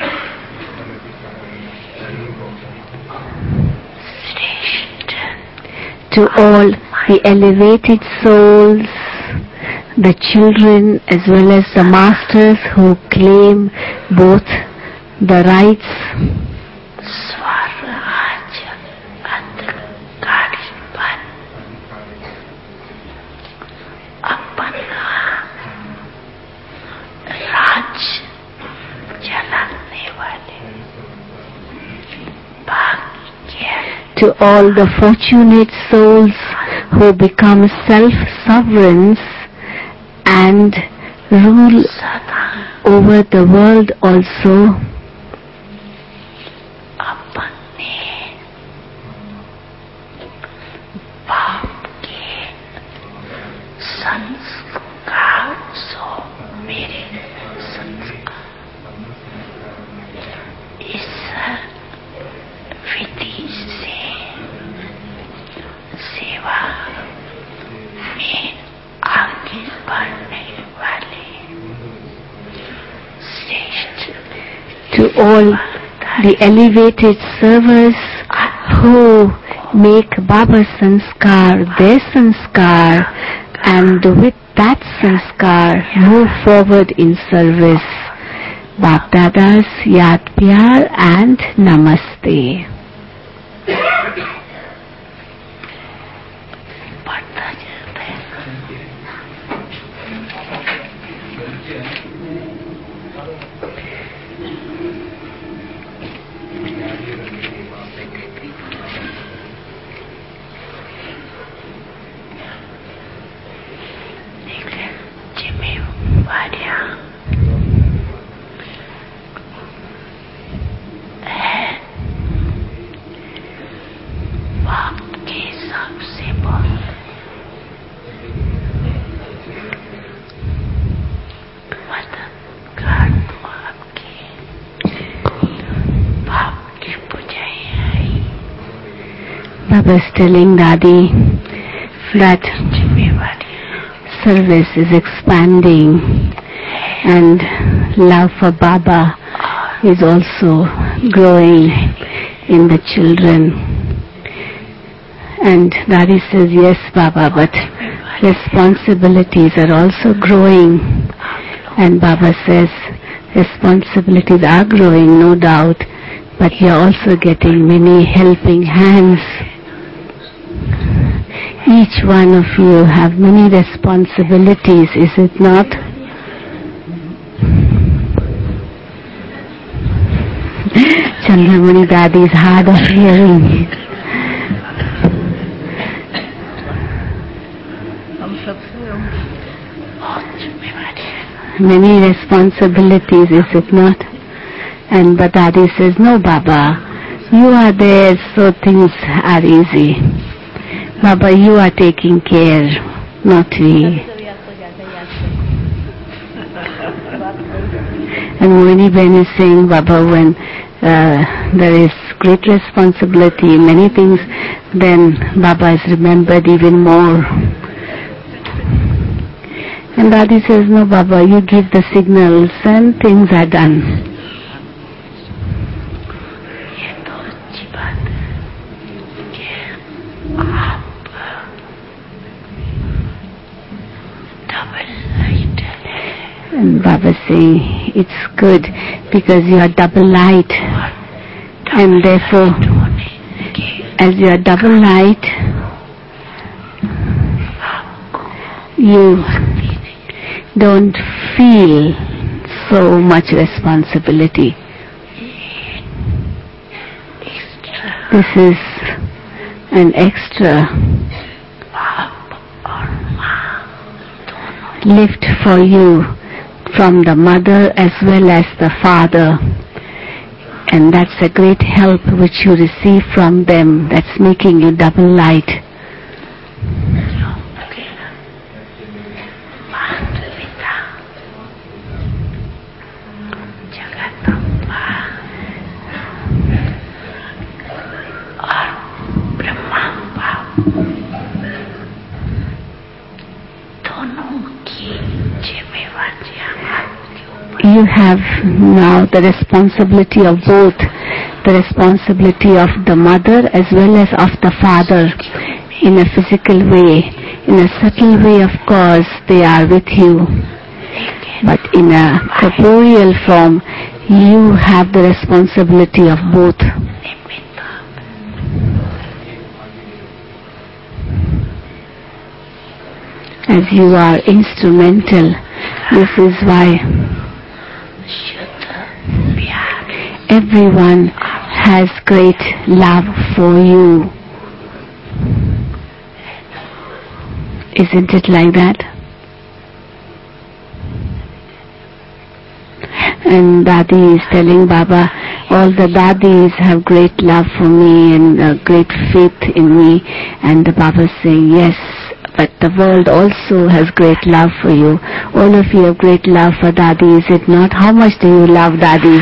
श्रेष्ठ To all the elevated souls, the children as well as the masters who claim both the rights Swaraj अधिकारी बन अपना राज चलाने वाले भाग्य To all the fortunate souls who become self-sovereigns and rule सदा over the world also, अपने बाप के संस्कार सो मेरे संस्कार इस विधि से सेवा में आगे बढ़ने वाले श्रेष्ठ to all the elevated servers who make Baba Sanskar their Sanskar and with that Sanskar move forward in service. Bap Dada's Yad Pyar and Namaste. बढ़ता जाता है जिम्मेवारियां है बाप के हिसाब से बहुत मददगार तो आपके बाप की पूजाएं आई Baba's telling Dadi that जिम्मेवारी service is expanding and love for Baba is also growing in the children. And Dadi says, yes Baba, but responsibilities are also growing. And Baba says, responsibilities are growing, no doubt, but you're also getting many helping hands. Each one of you have many responsibilities, is it not? Chandramani Dadi is hard of hearing. Many responsibilities, is it not? And but Dadi says, no Baba, you are there so things are easy. Baba, you are taking care, not we. And Mohini Ben is saying, Baba, when there is great responsibility, many things, then Baba is remembered even more. And Dadi says, no Baba, you give the signals and things are done. ये तो अच्छी बात है कि आप double light है And Baba saying, it's good because you are double light. And therefore, as you are double light, you don't feel so much responsibility. This is an extra lift for you from the mother as well as the father. And that's a great help which you receive from them. That's making you double light. You have now the responsibility of both, the responsibility of the mother as well as of the father in a physical way. In a subtle way, of course, they are with you. But in a corporeal form, you have the responsibility of both. as you are instrumental. This is why everyone has great love for you. Isn't it like that? And Dadi is telling Baba, all the Dadis have great love for me and great faith in me. And the Baba is saying, yes, but the world also has great love for you. All of you have great love for Dadi, is it not? How much do you love Dadi?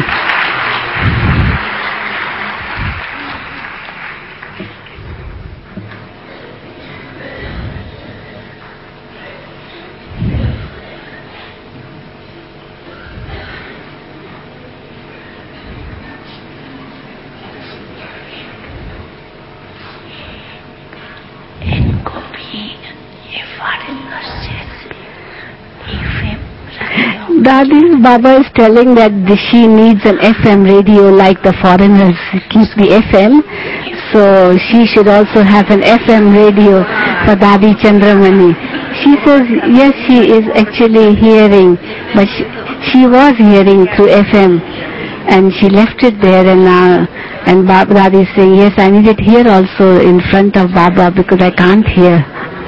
Dadi's Baba is telling that she needs an FM radio like the foreigners keep the FM. So she should also have an FM radio for Dadi Chandramani. She says, yes, she is actually hearing, but she was hearing through FM. And she left it there and Baba Dadi is saying, yes, I need it here also in front of Baba because I can't hear.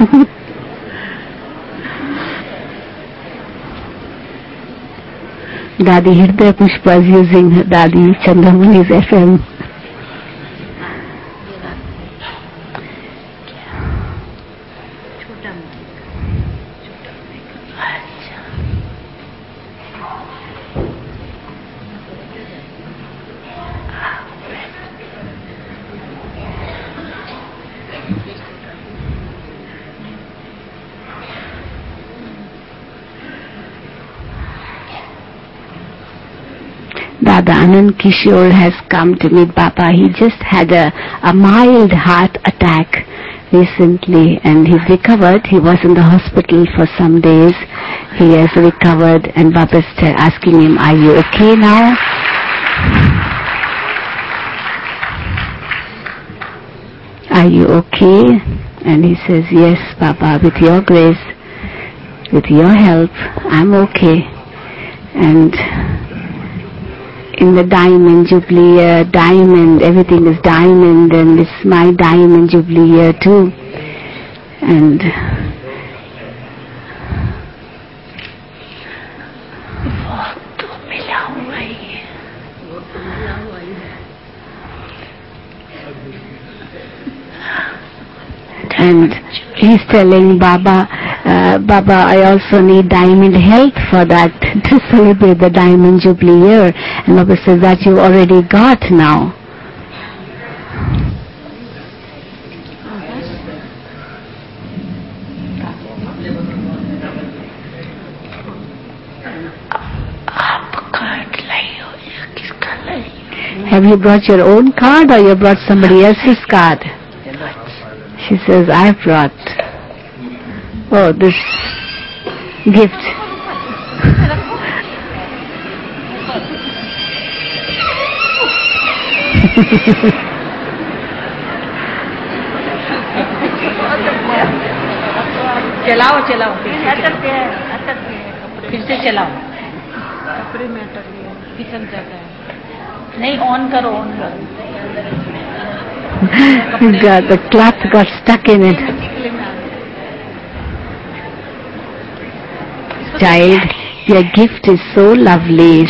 Dadi Hridaya Pushpa is using Dadi Chandramani's FM. Dada Anand Kishore has come to meet Baba. He just had a mild heart attack recently and he's recovered. He was in the hospital for some days. He has recovered and Baba is asking him, are you okay now? Are you okay? And he says, yes, Baba, with your grace, with your help, I'm okay. And in the diamond jubilee year, diamond, everything is diamond and it's my diamond jubilee year too. And he's telling Baba, Baba, I also need diamond health for that, to celebrate the diamond jubilee year. And Baba says, that you already got now. Have you brought your own card or you brought somebody else's card? She says, I brought. Oh, this gift. चलाओ चलाओ फिर से चलाओ कपड़े में अटक गए kitchen जाता है नहीं ऑन करो The cloth got stuck in it. Child, your gift is so lovely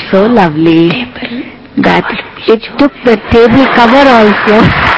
that it took the table cover also.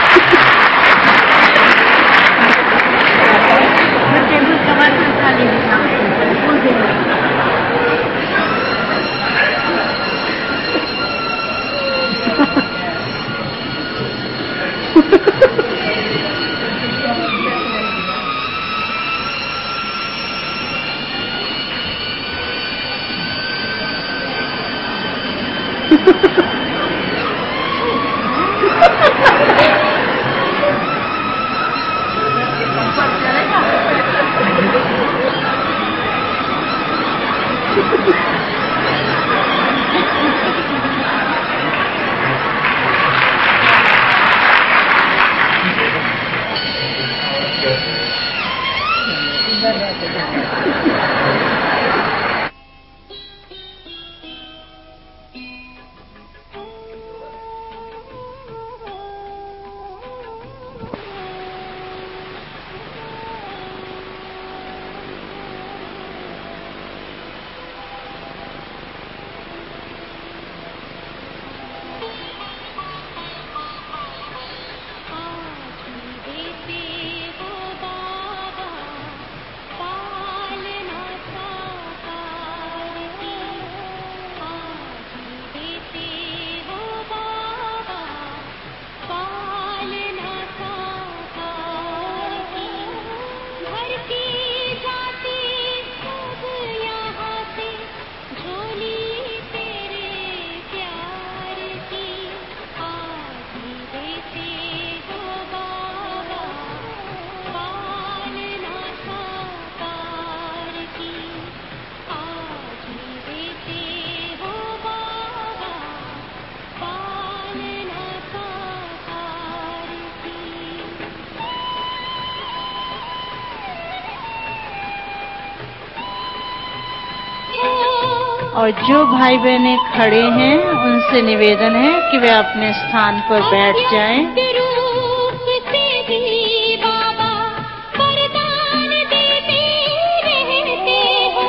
और जो भाई बहनें खड़े हैं उनसे निवेदन है कि वे अपने स्थान पर बैठ जाएं। रूप से भी बाबा वरदान देते रहते हो।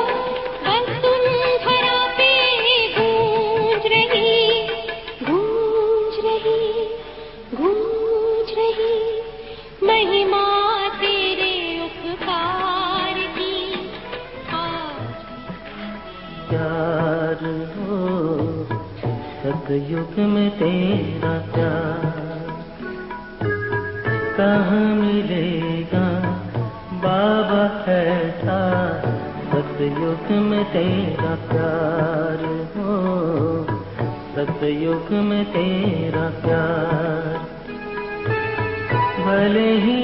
वसुंधरा पे गूंज रही महिमा तेरे उपकार की। प्यार हो सतयुग में तेरा प्यार कहाँ मिलेगा बाबा ऐसा। सतयुग में तेरा प्यार हो सतयुग में तेरा प्यार भले ही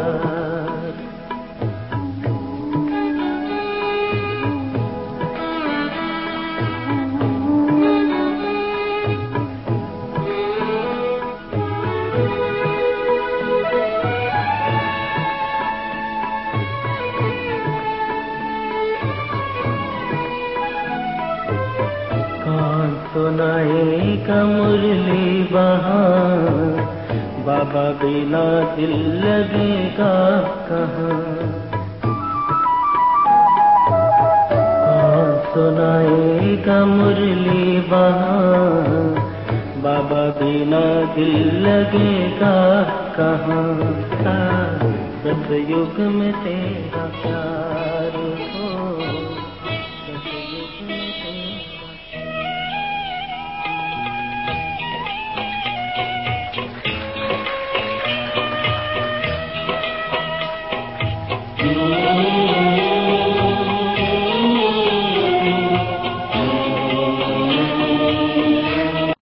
सुनाएगा मुरली बहार बाबा बिना दिल लगेगा कहाँ। कौन सुनाएगा मुरली बहार बाबा बिना दिल लगेगा कहाँ। सतयुग में तेरा प्यार